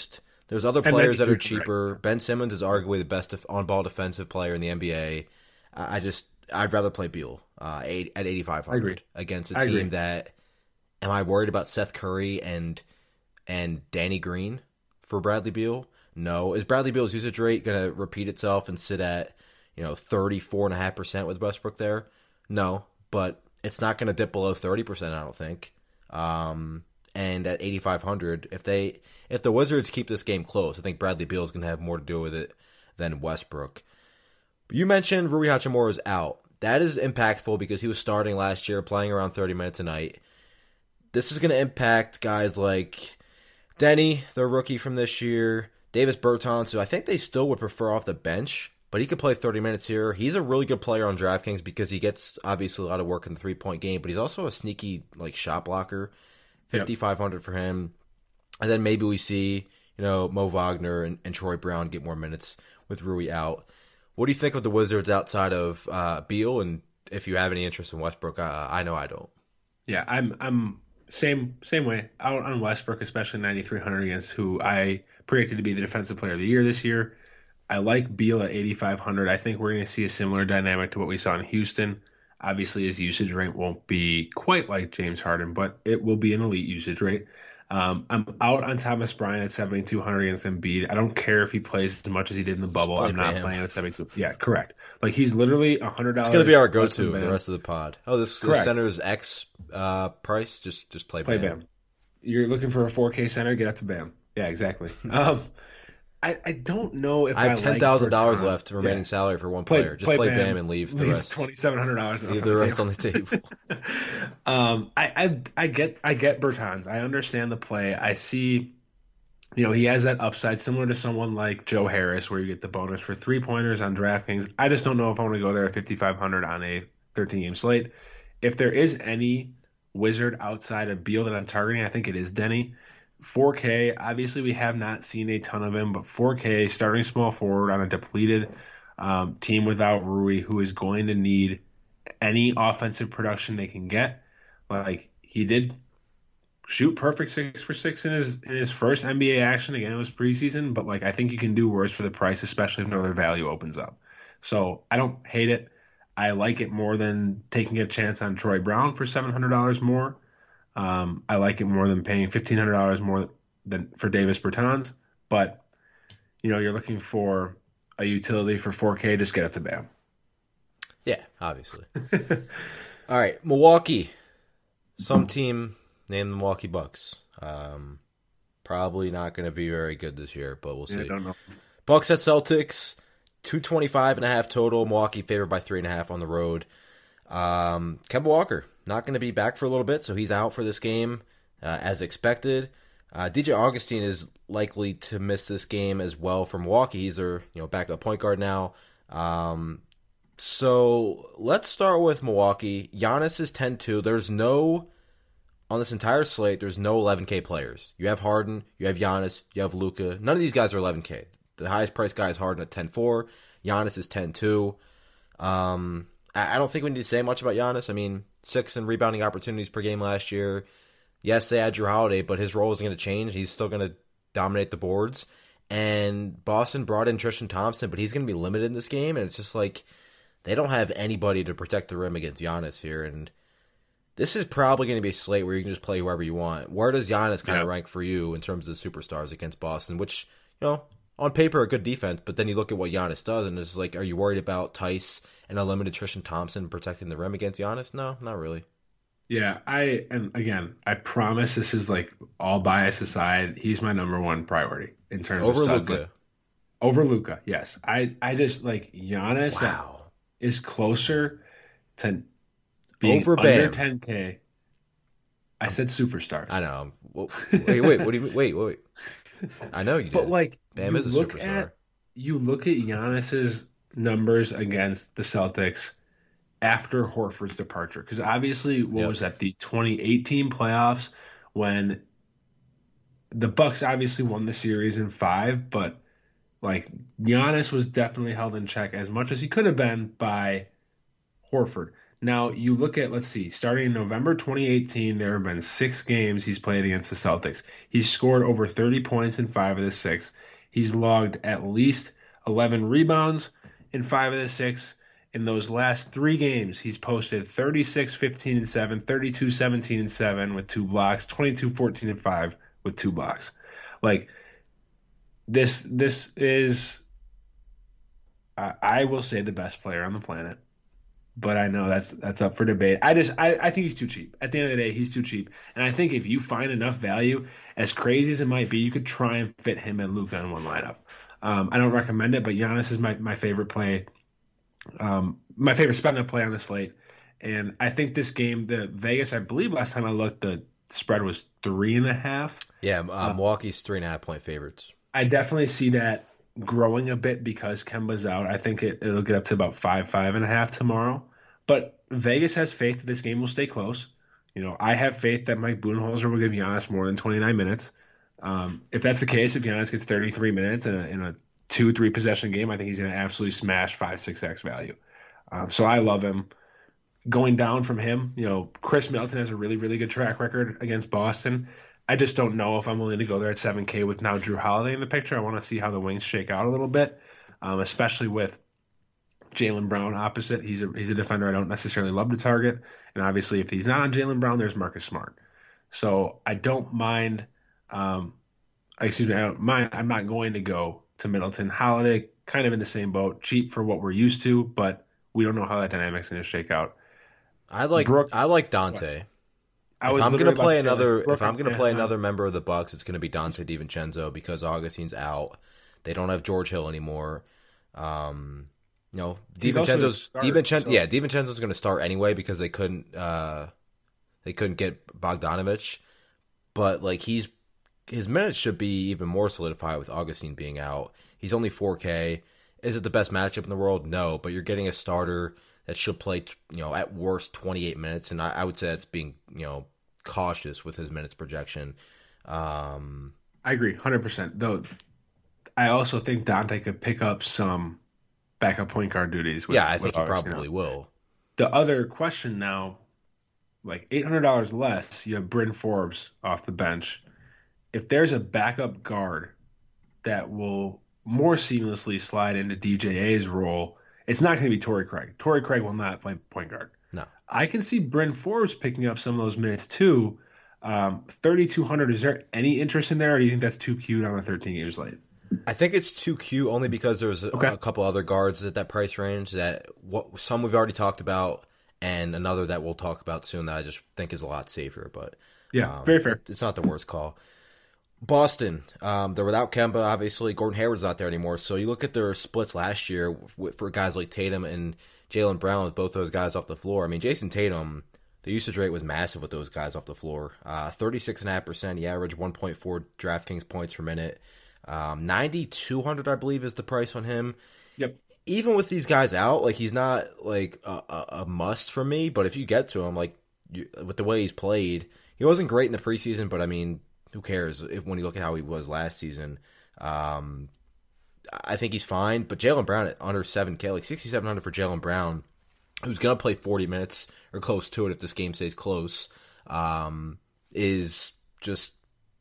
There's other players that are cheaper. Right. Ben Simmons is arguably the best on-ball defensive player in the N B A. I just, I'd rather play Beal uh, eight, at eighty-five hundred against a I team agree. that. Am I worried about Seth Curry and and Danny Green for Bradley Beal? No. Is Bradley Beal's usage rate going to repeat itself and sit at, you know, thirty-four point five percent with Westbrook there? No, but it's not going to dip below thirty percent, I don't think. Um, and at eighty-five hundred, if they if the Wizards keep this game close, I think Bradley Beal is going to have more to do with it than Westbrook. You mentioned Rui Hachimura is out. That is impactful because he was starting last year, playing around thirty minutes a night. This is going to impact guys like Denny, their rookie from this year, Davis Bertans, who I think they still would prefer off the bench, but he could play thirty minutes here. He's a really good player on DraftKings because he gets obviously a lot of work in the three-point game, but he's also a sneaky like shot blocker. fifty-five hundred yep. for him. And then maybe we see, you know, Mo Wagner and, and Troy Brown get more minutes with Rui out. What do you think of the Wizards outside of uh, Beal? And if you have any interest in Westbrook, uh, I know I don't. Yeah, I'm I'm same same way out on Westbrook, especially ninety-three hundred against who I predicted to be the defensive player of the year this year. I like Beal at eighty-five hundred. I think we're going to see a similar dynamic to what we saw in Houston. Obviously, his usage rate won't be quite like James Harden, but it will be an elite usage rate. Um, I'm out on Thomas Bryant at seventy-two hundred against Embiid. I don't care if he plays as much as he did in the bubble. I'm not Bam. playing at seventy-two. Yeah, correct. Like, he's literally one hundred dollars. It's going to be our go-to for the rest of the pod. Oh, this, this center's X uh, price? Just just play, play Bam. Bam. You're looking for a four K center? Get up to Bam. Yeah, exactly. um, I, I don't know if I, I have ten thousand like dollars left remaining yeah. salary for one player. Just play, play Bam, Bam and leave the leave rest. twenty-seven hundred dollars. Leave the rest on the table. um, I, I I get I get Bertans. I understand the play. I see, you know, he has that upside similar to someone like Joe Harris, where you get the bonus for three pointers on DraftKings. I just don't know if I want to go there at fifty-five hundred on a thirteen game slate. If there is any Wizard outside of Beal that I'm targeting, I think it is Denny. four K, obviously we have not seen a ton of him, but four K, starting small forward on a depleted um, team without Rui, who is going to need any offensive production they can get. Like, he did shoot perfect six for six in his in his first N B A action. Again, it was preseason, but like I think you can do worse for the price, especially if another value opens up. So I don't hate it. I like it more than taking a chance on Troy Brown for seven hundred dollars more. Um, I like it more than paying fifteen hundred dollars more than for Davis Bertans. But, you know, you're looking for a utility for four K, just get up to Bam. Yeah, obviously. All right, Milwaukee. Some team named the Milwaukee Bucks. Um, probably not going to be very good this year, but we'll see. Yeah, I don't know. Bucks at Celtics, two twenty-five and a half total. Milwaukee favored by three and a half on the road. Um, Kemba Walker not going to be back for a little bit, so he's out for this game uh, as expected. Uh, D J Augustine is likely to miss this game as well for Milwaukee. He's their you know backup point guard now. Um, so let's start with Milwaukee. Giannis is ten two. There's no on this entire slate. There's no eleven K players. You have Harden, you have Giannis, you have Luka. None of these guys are eleven K. The highest priced guy is Harden at ten four. Giannis is ten two. Um, I don't think we need to say much about Giannis. I mean, six in rebounding opportunities per game last year. Yes, they had Drew Holiday, but his role isn't going to change. He's still going to dominate the boards. And Boston brought in Tristan Thompson, but he's going to be limited in this game. And it's just like they don't have anybody to protect the rim against Giannis here. And this is probably going to be a slate where you can just play whoever you want. Where does Giannis kind of yeah. rank for you in terms of superstars against Boston, which, you know, on paper, a good defense, but then you look at what Giannis does, and it's like, are you worried about Tice and a limited Tristan Thompson protecting the rim against Giannis? No, not really. Yeah, I and again, I promise this is like all bias aside. He's my number one priority in terms over of Luka. Like, over Luka, yes. I, I just like Giannis wow. is closer to being over under Bam. ten K. I said superstars. I know. Wait, wait. What do you mean? Wait, wait. I know you did. But like, Bam is a look superstar. At, you look at Giannis's numbers against the Celtics after Horford's departure, because obviously, what yep. was that? The twenty eighteen playoffs when the Bucks obviously won the series in five, but like Giannis was definitely held in check as much as he could have been by Horford. Now, you look at, let's see, starting in November twenty eighteen, there have been six games he's played against the Celtics. He's scored over thirty points in five of the six. He's logged at least eleven rebounds in five of the six. In those last three games, he's posted thirty-six, fifteen, and seven, thirty-two, seventeen, and seven with two blocks, twenty-two, fourteen, and five with two blocks. Like, this, this is, I, I will say, the best player on the planet. But I know that's that's up for debate. I just I, I think he's too cheap. At the end of the day, he's too cheap. And I think if you find enough value, as crazy as it might be, you could try and fit him and Luka in one lineup. Um, I don't recommend it, but Giannis is my, my favorite play, um, my favorite spend play on the slate. And I think this game, the Vegas, I believe last time I looked, the spread was three and a half. Yeah, uh, Milwaukee's three and a half point favorites. I definitely see that growing a bit because Kemba's out. I think it, it'll get up to about five, five and a half tomorrow. But Vegas has faith that this game will stay close. You know, I have faith that Mike Budenholzer will give Giannis more than twenty-nine minutes. Um, if that's the case, if Giannis gets thirty-three minutes in a, in a two, three possession game, I think he's going to absolutely smash five, six X value. Um, so I love him. Going down from him, you know, Chris Middleton has a really, really good track record against Boston. I just don't know if I'm willing to go there at seven K with now Drew Holiday in the picture. I want to see how the wings shake out a little bit, um, especially with Jaylen Brown opposite. He's a he's a defender I don't necessarily love to target. And obviously, if he's not on Jaylen Brown, there's Marcus Smart. So I don't mind. Um, excuse me, I don't mind. I'm not going to go to Middleton. Holiday, kind of in the same boat, cheap for what we're used to, but we don't know how that dynamic's going to shake out. I like Brooke, I like Dante. I if I'm going to play another, like, Brooke, if I'm going to yeah, play no. another member of the Bucks, it's going to be Dante DiVincenzo because Augustine's out. They don't have George Hill anymore. Um, you know, DiVincenzo's DiVincenzo, so. yeah, DiVincenzo's going to start anyway because they couldn't uh, they couldn't get Bogdanovich, but like he's his minutes should be even more solidified with Augustine being out. He's only four K. Is it the best matchup in the world? No, but you're getting a starter that should play, you know, at worst twenty-eight minutes, and I, I would say that's being, you know, cautious with his minutes projection. Um, I agree, one hundred percent. Though I also think Dante could pick up some backup point guard duties. With, yeah, I think he ours, probably you know. will. The other question now, like eight hundred dollars less, you have Bryn Forbes off the bench. If there's a backup guard that will more seamlessly slide into D J A's role, it's not going to be Torrey Craig. Torrey Craig will not play point guard. No. I can see Bryn Forbes picking up some of those minutes too. Um, thirty-two hundred, is there any interest in there, or do you think that's too cute on a thirteen games slate? I think it's too cute only because there's a, okay. a couple other guards at that price range that what some we've already talked about and another that we'll talk about soon that I just think is a lot safer. But yeah, um, very fair. It's not the worst call. Boston, um, they're without Kemba, obviously. Gordon Hayward's not there anymore. So you look at their splits last year for guys like Tatum and Jaylen Brown with both those guys off the floor. I mean, Jason Tatum, the usage rate was massive with those guys off the floor. Uh, thirty-six point five percent. He averaged one point four DraftKings points per minute. Um, ninety-two hundred, I believe, is the price on him. Yep. Even with these guys out, like he's not like a, a, a must for me. But if you get to him, like you, with the way he's played, he wasn't great in the preseason. But I mean, who cares if when you look at how he was last season? Um, I think he's fine. But Jaylen Brown at under seven K, like sixty-seven hundred for Jaylen Brown, who's gonna play forty minutes or close to it if this game stays close, um, is just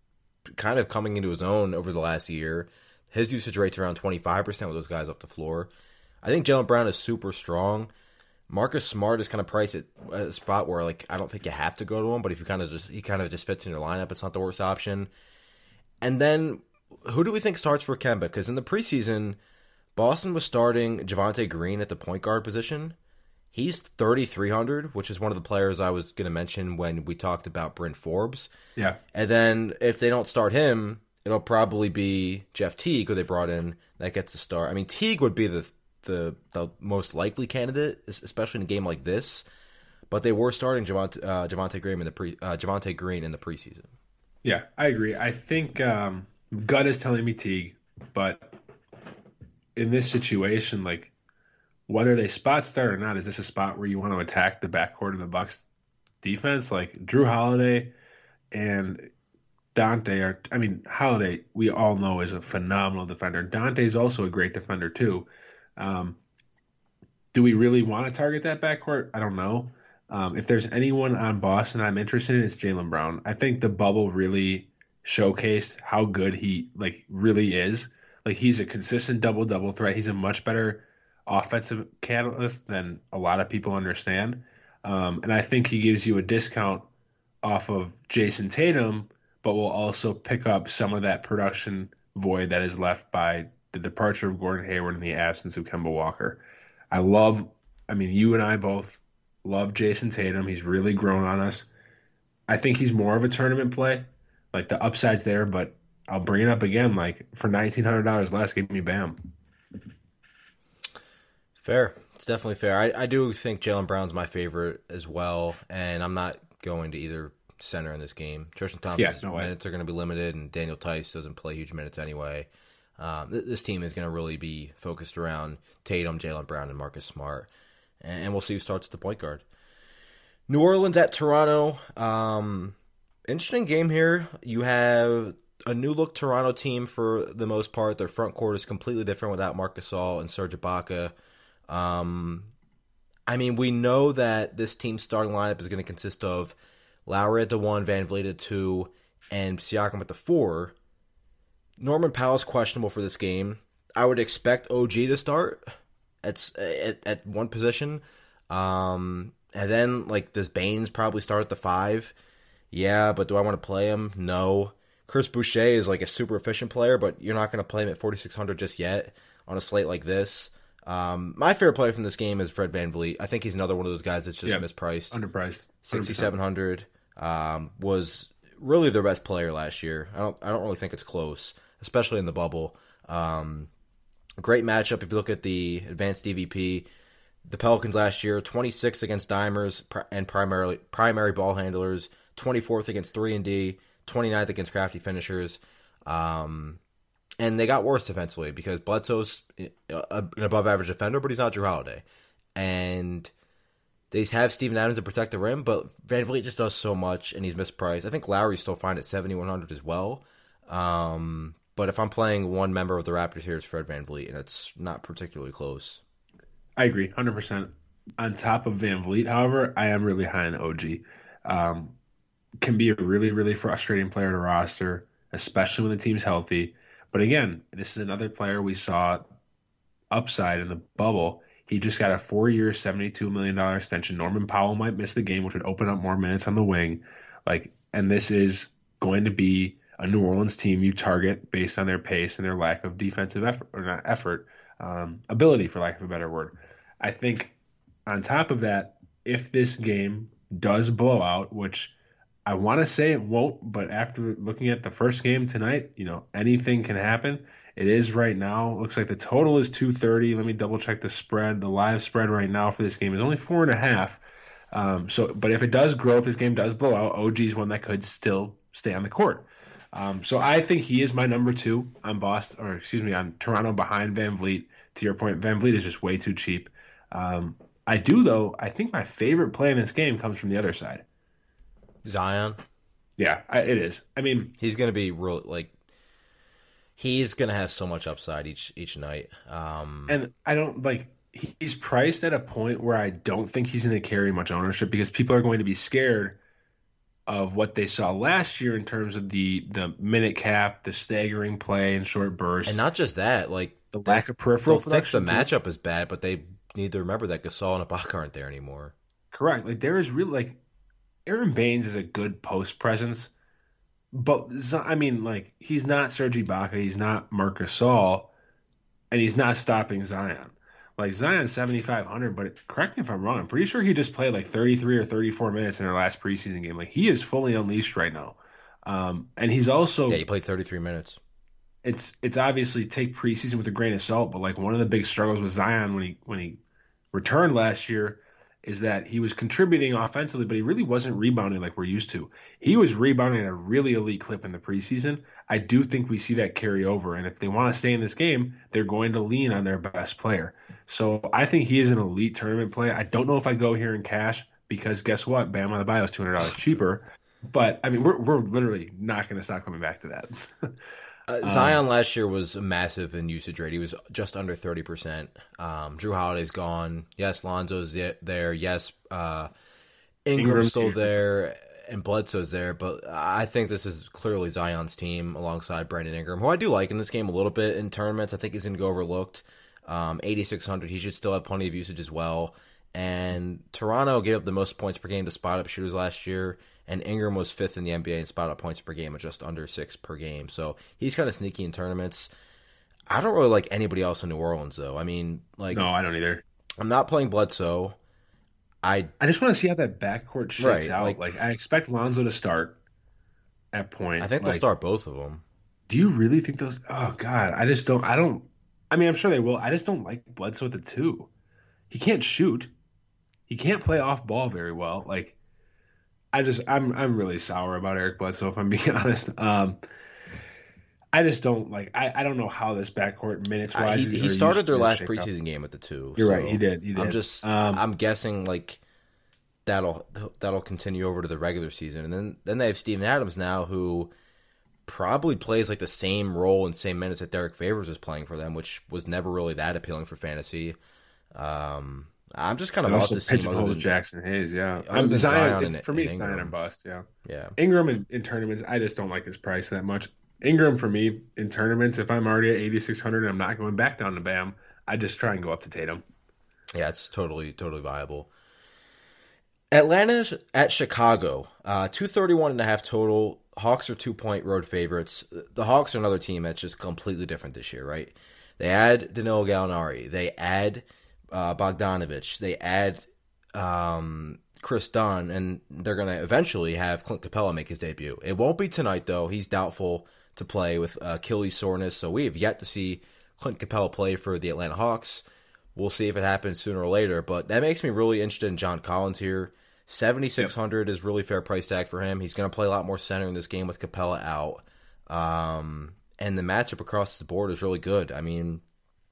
kind of coming into his own over the last year. His usage rate's around twenty-five percent with those guys off the floor. I think Jaylen Brown is super strong. Marcus Smart is kind of priced at a spot where like I don't think you have to go to him, but if you kind of just he kind of just fits in your lineup, it's not the worst option. And then who do we think starts for Kemba? Because in the preseason, Boston was starting Javonte Green at the point guard position. He's thirty-three hundred, which is one of the players I was going to mention when we talked about Bryn Forbes. Yeah. And then if they don't start him, it'll probably be Jeff Teague, who they brought in, that gets the start. I mean, Teague would be the the the most likely candidate, especially in a game like this. But they were starting Javonte, uh, Javonte Green in the pre uh, Javonte Green in the preseason. Yeah, I agree. I think um, gut is telling me Teague, but in this situation, like whether they spot start or not, is this a spot where you want to attack the backcourt of the Bucks defense? Like Drew Holiday and Dante are. I mean, Holiday we all know is a phenomenal defender. Dante's also a great defender too. Um, Do we really want to target that backcourt? I don't know. Um, if there's anyone on Boston I'm interested in, it's Jaylen Brown. I think the bubble really showcased how good he like really is. Like he's a consistent double double threat. He's a much better offensive catalyst than a lot of people understand. Um, and I think he gives you a discount off of Jason Tatum, but will also pick up some of that production void that is left by the departure of Gordon Hayward and the absence of Kemba Walker. I love, I mean, you and I both love Jason Tatum. He's really grown on us. I think he's more of a tournament play. Like the upside's there, but I'll bring it up again. Like for nineteen hundred dollars less, give me Bam. Fair. It's definitely fair. I, I do think Jaylen Brown's my favorite as well, and I'm not going to either center in this game. Tristan Thompson's yeah, no minutes are going to be limited, and Daniel Tice doesn't play huge minutes anyway. Um, th- this team is going to really be focused around Tatum, Jaylen Brown, and Marcus Smart, and, and we'll see who starts at the point guard. New Orleans at Toronto. Um, interesting game here. You have a new-look Toronto team for the most part. Their front court is completely different without Marc Gasol and Serge Ibaka. Um, I mean, we know that this team's starting lineup is going to consist of Lowry at the one, Van Vliet at two, and Siakam at the four. Norman Powell's questionable for this game. I would expect O G to start at at, at one position. Um, and then, like, does Baines probably start at the five? Yeah, but do I want to play him? No. Chris Boucher is, like, a super efficient player, but you're not going to play him at forty-six hundred just yet on a slate like this. Um, my favorite player from this game is Fred VanVleet. I think he's another one of those guys that's just yep. mispriced. Underpriced. sixty-seven hundred um, was really their best player last year. I don't I don't really think it's close, especially in the bubble. Um, great matchup if you look at the advanced D V P. The Pelicans last year, twenty-sixth against dimers and primarily primary ball handlers, twenty-fourth against three and D, twenty-ninth against crafty finishers. Um, and they got worse defensively because Bledsoe's an above-average defender, but he's not Jrue Holiday. And they have Steven Adams to protect the rim, but VanVleet just does so much, and he's mispriced. I think Lowry's still fine at seventy-one hundred as well. Um, but if I'm playing one member of the Raptors here, it's Fred VanVleet, and it's not particularly close. I agree, one hundred percent. On top of VanVleet, however, I am really high on O G. Um, can be a really, really frustrating player to roster, especially when the team's healthy. But again, this is another player we saw upside in the bubble. He just got a four-year, seventy-two million dollars extension. Norman Powell might miss the game, which would open up more minutes on the wing. Like, and this is going to be a New Orleans team you target based on their pace and their lack of defensive effort, or not effort, um, ability, for lack of a better word. I think on top of that, if this game does blow out, which I want to say it won't, but after looking at the first game tonight, you know, anything can happen. It is right now. Looks like the total is two thirty. Let me double check the spread. The live spread right now for this game is only four and a half. Um, so, but if it does grow, if this game does blow out, O G is one that could still stay on the court. Um, so I think he is my number two on Boston, or excuse me, on Toronto behind VanVleet. To your point, VanVleet is just way too cheap. Um, I do though. I think my favorite play in this game comes from the other side. Zion. Yeah, I, it is. I mean, he's going to be real. Like, he's going to have so much upside each each night. Um, and I don't like. He's priced at a point where I don't think he's going to carry much ownership because people are going to be scared of what they saw last year in terms of the the minute cap, the staggering play and short bursts, and not just that, like the lack of peripheral. They'll think the matchup is bad, but they need to remember that Gasol and Ibaka aren't there anymore. Correct. Like there is really like. Aaron Baines is a good post presence, but I mean, like he's not Serge Ibaka, he's not Marc Gasol, and he's not stopping Zion. Like Zion's seventy-five hundred, but correct me if I'm wrong. I'm pretty sure he just played like thirty-three or thirty-four minutes in their last preseason game. Like he is fully unleashed right now, um, and he's also yeah, he played thirty-three minutes. It's it's obviously take preseason with a grain of salt, but like one of the big struggles with Zion when he when he returned last year is that he was contributing offensively, but he really wasn't rebounding like we're used to. He was rebounding at a really elite clip in the preseason. I do think we see that carry over, and if they want to stay in this game, they're going to lean on their best player. So I think he is an elite tournament play. I don't know if I go here in cash because guess what? Bam on the bio is two hundred dollars cheaper. But, I mean, we're we're literally not going to stop coming back to that. Uh, Zion um, last year was massive in usage rate. He was just under thirty percent. Um, Drew Holiday's gone. Yes, Lonzo's there. Yes, uh, Ingram's, Ingram's still here. there, and Bledsoe's there. But I think this is clearly Zion's team alongside Brandon Ingram, who I do like in this game a little bit in tournaments. I think he's going to go overlooked. Um, eighty-six hundred, he should still have plenty of usage as well. And Toronto gave up the most points per game to spot-up shooters last year, and Ingram was fifth in the N B A in spot-up points per game at just under six per game. So he's kind of sneaky in tournaments. I don't really like anybody else in New Orleans, though. I mean, like, no, I don't either. I'm not playing Bledsoe. I I just want to see how that backcourt shakes right, out. Like, like, I expect Lonzo to start at point. I think like, they'll start both of them. Do you really think those? Oh God, I just don't. I don't. I mean, I'm sure they will. I just don't like Bledsoe at the two. He can't shoot. He can't play off ball very well. Like, I just, I'm, I'm really sour about Eric Bledsoe, if I'm being honest. Um, I just don't like. I, I don't know how this backcourt minutes wise. Uh, he, he started their last preseason up. game at the two. You're so right. He did. He did. I'm just. Um, I'm guessing like that'll that'll continue over to the regular season, and then then they have Steven Adams now, who probably plays like the same role and same minutes that Derek Favors is playing for them, which was never really that appealing for fantasy. Um, I'm just kind of off the team other than Jackson Hayes. Yeah, I'm Zion. Zion and, for me, it's Zion and bust. Yeah, yeah. Ingram in, in tournaments, I just don't like his price that much. Ingram for me in tournaments, if I'm already at eighty-six hundred and I'm not going back down to Bam, I just try and go up to Tatum. Yeah, it's totally totally viable. Atlanta at Chicago, uh, two thirty-one and a half total. Hawks are two point road favorites. The Hawks are another team that's just completely different this year, right? They add Danilo Gallinari. They add Uh, Bogdanovich, they add um, Chris Dunn, and they're going to eventually have Clint Capella make his debut. It won't be tonight, though. He's doubtful to play with uh, Achilles soreness, so we have yet to see Clint Capella play for the Atlanta Hawks. We'll see if it happens sooner or later, but that makes me really interested in John Collins here. seventy-six hundred yep. is really fair price tag for him. He's going to play a lot more center in this game with Capella out, um, and the matchup across the board is really good. I mean,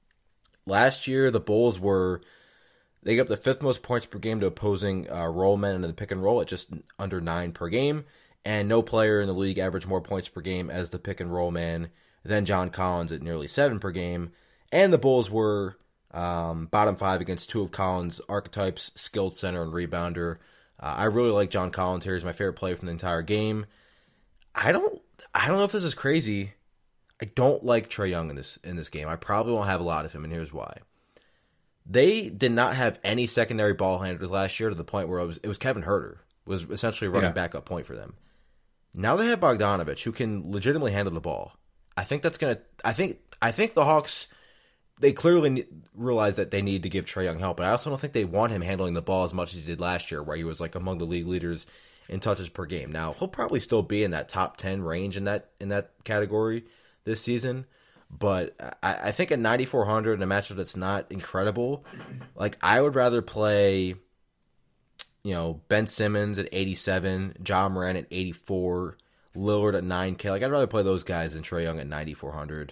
last year, the Bulls were, they got the fifth most points per game to opposing uh, roll men in the pick and roll at just under nine per game, and no player in the league averaged more points per game as the pick and roll man than John Collins at nearly seven per game, and the Bulls were um, bottom five against two of Collins' archetypes, skilled center and rebounder. Uh, I really like John Collins here. He's my favorite player from the entire game. I don't, I don't know if this is crazy. I don't like Trae Young in this in this game. I probably won't have a lot of him, and here's why. They did not have any secondary ball handlers last year to the point where it was it was Kevin Huerter was essentially running yeah. backup point for them. Now they have Bogdanovich, who can legitimately handle the ball. I think that's gonna. I think I think the Hawks, they clearly realize that they need to give Trae Young help, but I also don't think they want him handling the ball as much as he did last year, where he was like among the league leaders in touches per game. Now he'll probably still be in that top ten range in that in that category this season, but I, I think at ninety-four hundred in a matchup that's not incredible, like I would rather play, you know, Ben Simmons at eighty-seven, Ja Morant at eighty-four, Lillard at nine K. Like I'd rather play those guys than Trae Young at ninety-four hundred.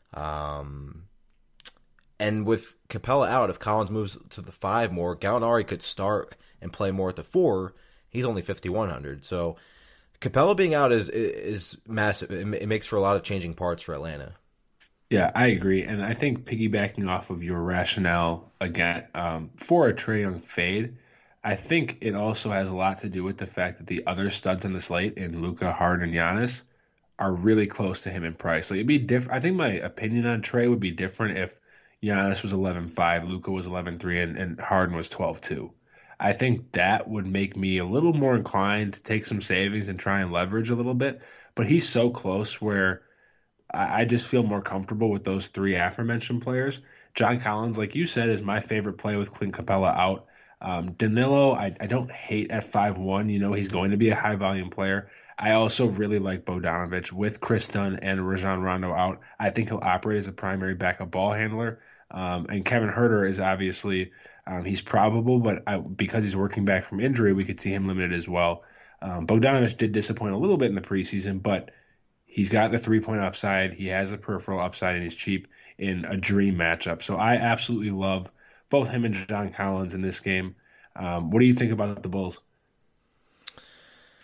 Um, and with Capella out, if Collins moves to the five more, Gallinari could start and play more at the four. He's only fifty-one hundred, so Capella being out is is massive. It makes for a lot of changing parts for Atlanta. Yeah, I agree, and I think piggybacking off of your rationale again um, for a Trae Young fade, I think it also has a lot to do with the fact that the other studs in the slate in Luka, Harden, and Giannis are really close to him in price. Like it'd be different. I think my opinion on Trae would be different if Giannis was eleven five, Luka was eleven three, and, and Harden was twelve two. I think that would make me a little more inclined to take some savings and try and leverage a little bit. But he's so close where I, I just feel more comfortable with those three aforementioned players. John Collins, like you said, is my favorite play with Clint Capella out. Um, Danilo, I, I don't hate at five one. You know, he's going to be a high-volume player. I also really like Bogdanovich with Chris Dunn and Rajon Rondo out. I think he'll operate as a primary backup ball handler. Um, and Kevin Huerter is obviously um, he's probable, but I, because he's working back from injury, we could see him limited as well. Um, Bogdanovich did disappoint a little bit in the preseason, but he's got the three-point upside. He has a peripheral upside, and he's cheap in a dream matchup. So I absolutely love both him and John Collins in this game. Um, what do you think about the Bulls?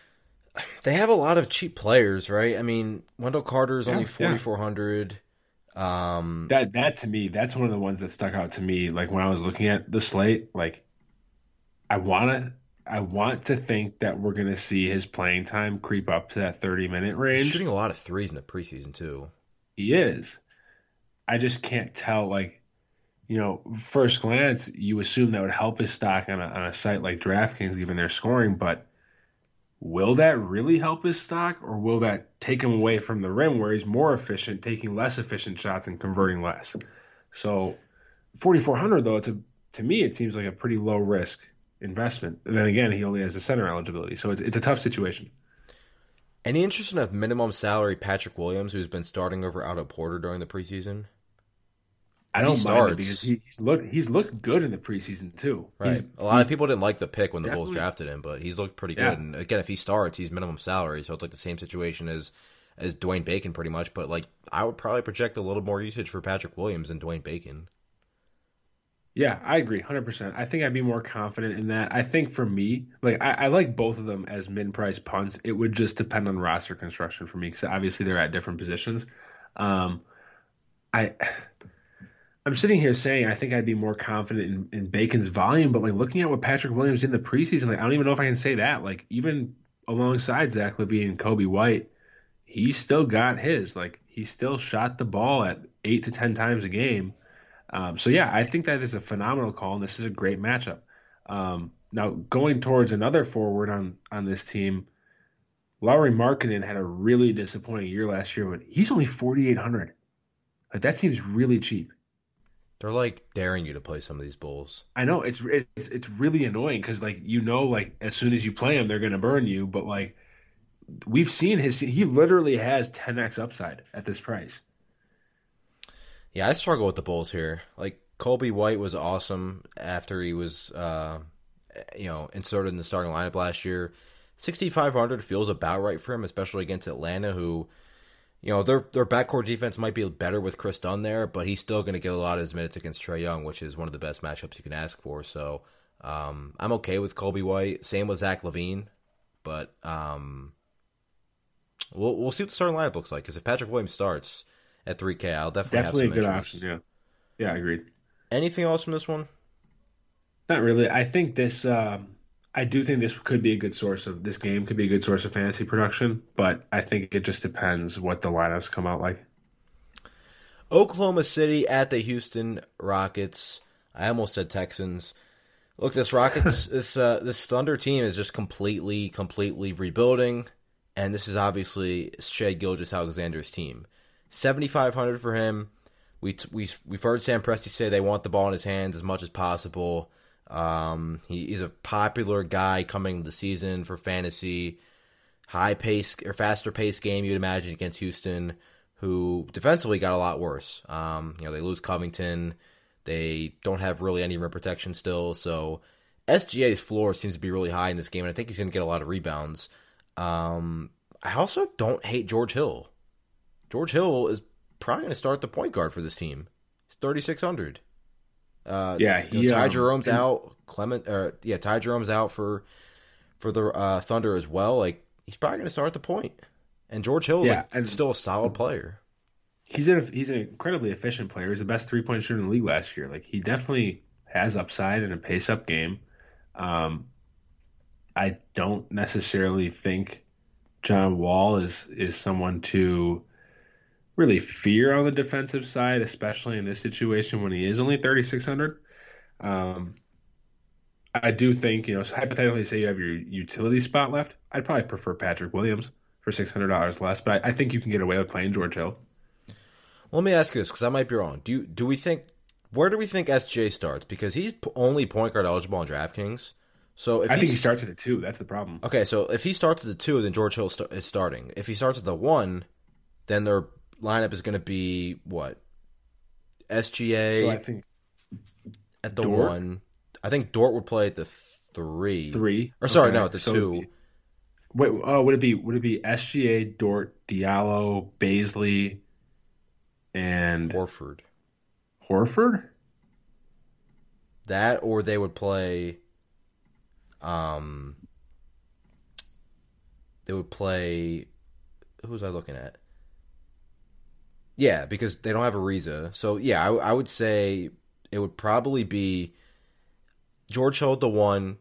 They have a lot of cheap players, right? I mean, Wendell Carter is Yeah, only yeah. forty-four hundred. Um, That that to me, that's one of the ones that stuck out to me. Like when I was looking at the slate, like I wanna I want to think that we're gonna see his playing time creep up to that thirty minute he's range. shooting a lot of threes in the preseason, too. He is. I just can't tell. Like, you know, first glance, you assume that would help his stock on a on a site like DraftKings, given their scoring, but will that really help his stock, or will that take him away from the rim where he's more efficient, taking less efficient shots and converting less? So, forty-four hundred though, it's a to me it seems like a pretty low risk investment. And then again, he only has the center eligibility, so it's it's a tough situation. Any interest in a minimum salary Patrick Williams, who's been starting over Otto Porter during the preseason? I If he don't mind starts- it because he, he's looked he's looked good in the preseason too. Right. He's, a lot he's- of people didn't like the pick when the Bulls definitely- drafted him, but he's looked pretty Yeah. good. And again, if he starts, he's minimum salary, so it's like the same situation as as Dwayne Bacon pretty much. But like, I would probably project a little more usage for Patrick Williams than Dwayne Bacon. Yeah, I agree, one hundred percent. I think I'd be more confident in that. I think for me, like I, I like both of them as mid-price punts. It would just depend on roster construction for me because obviously they're at different positions. Um, I, I'm sitting here saying I think I'd be more confident in, in Bacon's volume, but like looking at what Patrick Williams did in the preseason, like I don't even know if I can say that. Like even alongside Zach LaVine and Kobe White, he still got his. Like he still shot the ball at eight to ten times a game. Um, so yeah, I think that is a phenomenal call, and this is a great matchup. Um, now going towards another forward on on this team, Lauri Markkanen had a really disappointing year last year, but he's only forty-eight hundred. Like that seems really cheap. They're like daring you to play some of these Bulls. I know it's it's it's really annoying because like you know like as soon as you play him, they're gonna burn you. But like we've seen his, he literally has ten x upside at this price. Yeah, I struggle with the Bulls here. Like, Kobe White was awesome after he was, uh, you know, inserted in the starting lineup last year. sixty-five hundred feels about right for him, especially against Atlanta, who, you know, their their backcourt defense might be better with Chris Dunn there, but he's still going to get a lot of his minutes against Trae Young, which is one of the best matchups you can ask for. So um, I'm okay with Kobe White. Same with Zach LaVine, but um, we'll we'll see what the starting lineup looks like. Because if Patrick Williams starts at three K, I'll definitely, Definitely a have good some option. issues. Yeah, yeah, I agreed. Anything else from this one? Not really. I think this. Um, I do think this could be a good source of this game could be a good source of fantasy production, but I think it just depends what the lineups come out like. Oklahoma City at the Houston Rockets. I almost said Texans. Look, this Rockets, this uh, this Thunder team is just completely, completely rebuilding, and this is obviously Shai Gilgeous-Alexander's team. seventy-five hundred for him. We we we've heard Sam Presti say they want the ball in his hands as much as possible. Um, he, he's a popular guy coming to the season for fantasy. High pace or faster pace game you'd imagine against Houston, who defensively got a lot worse. Um, you know, they lose Covington. They don't have really any rim protection still. So S G A's floor seems to be really high in this game, and I think he's going to get a lot of rebounds. Um, I also don't hate George Hill. George Hill is probably going to start the point guard for this team. He's thirty-six hundred. Uh, Yeah, he, you know, Ty um, Jerome's and- out. Clement, uh, yeah, Ty Jerome's out for for the uh, Thunder as well. Like, he's probably going to start at the point. And George Hill is Yeah, like, and- still a solid player. He's an he's an incredibly efficient player. He's the best three point shooter in the league last year. Like he definitely has upside in a pace up game. Um, I don't necessarily think John Wall is is someone to really fear on the defensive side, especially in this situation when he is only thirty-six hundred. Um, I do think, you know, so hypothetically, say you have your utility spot left, I'd probably prefer Patrick Williams for six hundred dollars less, but I, I think you can get away with playing George Hill. Let me ask you this, because I might be wrong. Do you, do we think where do we think S J starts? Because he's p- only point guard eligible on DraftKings. So if I think he he's- starts at the two. That's the problem. Okay, so if he starts at the two, then George Hill st- is starting. If he starts at the one, then their lineup is going to be what? S G A So I think at the Dort? one. I think Dort would play at the three. three. Or sorry, Okay, no, at the so two. it'd be- Wait, uh, would it be would it be S G A, Dort, Diallo, Baisley, and Horford. Horford? That, or they would play. Um. they would play. Who was I looking at? Yeah, because they don't have Ariza. So yeah, I, I would say it would probably be George Hill at the one,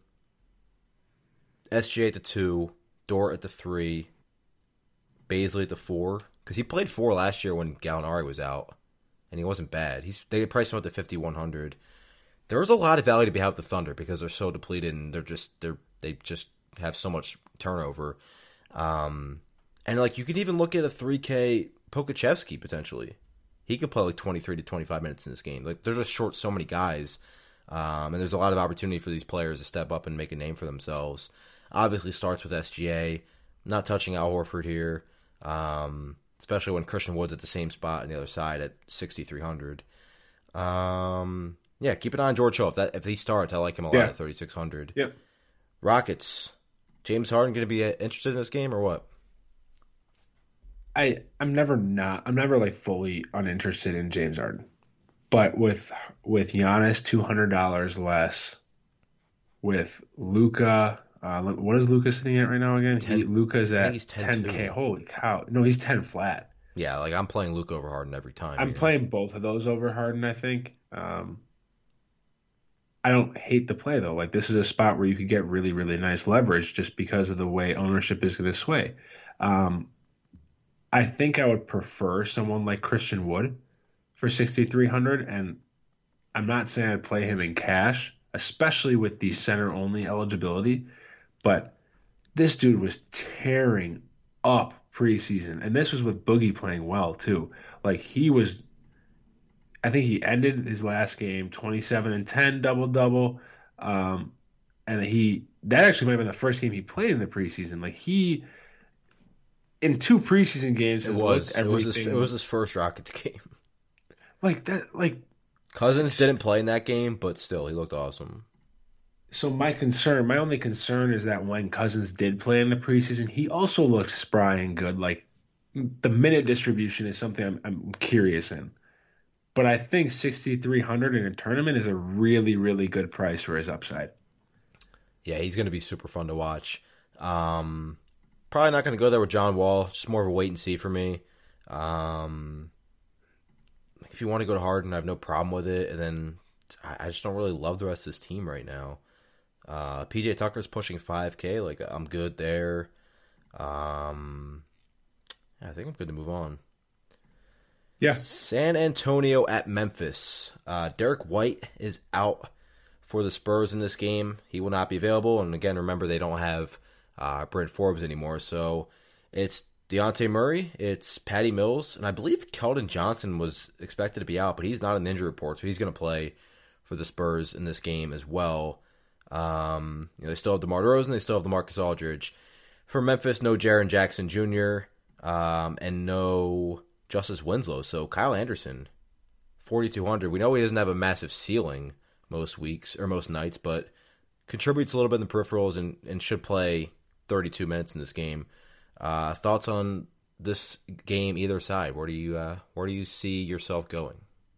S G A at the two, Dort at the three, Bazley at the four. Because he played four last year when Gallinari was out, and he wasn't bad. He's they priced him up to fifty-one hundred. There was a lot of value to be had with the Thunder because they're so depleted and they're just they're they just have so much turnover. Um, and like you could even look at a three K Pokachevsky potentially. He could play like twenty-three to twenty-five minutes in this game. Like they're just short so many guys, um, and there's a lot of opportunity for these players to step up and make a name for themselves. Obviously, starts with S G A. Not touching Al Horford here, um, especially when Christian Wood's at the same spot on the other side at sixty-three hundred. Um, yeah, keep an eye on George Hill. If that if he starts, I like him a lot yeah. at thirty-six hundred. Yep. Rockets. James Harden going to be interested in this game or what? I I'm never not I'm never like fully uninterested in James Harden, but with with Giannis two hundred dollars less, with Luka, uh, what is Luka sitting at right now again? He, Luka's at ten K. Holy cow! No, he's ten flat. Yeah, like I'm playing Luka over Harden every time. I'm yeah. playing both of those over Harden. I think. Um, I don't hate the play though. Like this is a spot where you could get really really nice leverage just because of the way ownership is going to sway. Um, I think I would prefer someone like Christian Wood for sixty-three hundred, and I'm not saying I'd play him in cash, especially with the center-only eligibility, but this dude was tearing up preseason, and this was with Boogie playing well too. Like he was, I think he ended his last game twenty-seven and ten double-double, um, and he that actually might have been the first game he played in the preseason. Like he. In two preseason games, it was it was, his, it was his first Rockets game. Like that, like Cousins didn't play in that game, but still, he looked awesome. So my concern, my only concern, is that when Cousins did play in the preseason, he also looked spry and good. Like the minute distribution is something I'm, I'm curious in. But I think sixty-three hundred in a tournament is a really, really good price for his upside. Yeah, he's going to be super fun to watch. Um, Probably not going to go there with John Wall. Just more of a wait and see for me. Um, if you want to go to Harden, I have no problem with it. And then I just don't really love the rest of this team right now. Uh, P J Tucker's pushing five K. Like I'm good there. Um, yeah, I think I'm good to move on. Yeah. San Antonio at Memphis. Uh, Derek White is out for the Spurs in this game. He will not be available. And again, remember they don't have Uh, Brent Forbes anymore, so it's Dejounte Murray, it's Patty Mills, and I believe Keldon Johnson was expected to be out, but he's not in the injury report, so he's going to play for the Spurs in this game as well. Um, you know, they still have DeMar DeRozan, they still have DeMarcus Aldridge. For Memphis, no Jaren Jackson Junior, um, and no Justice Winslow, so Kyle Anderson, forty-two hundred. We know he doesn't have a massive ceiling most weeks, or most nights, but contributes a little bit in the peripherals and, and should play thirty-two minutes in this game. Uh, thoughts on this game, either side? Where do you uh, where do you see yourself going?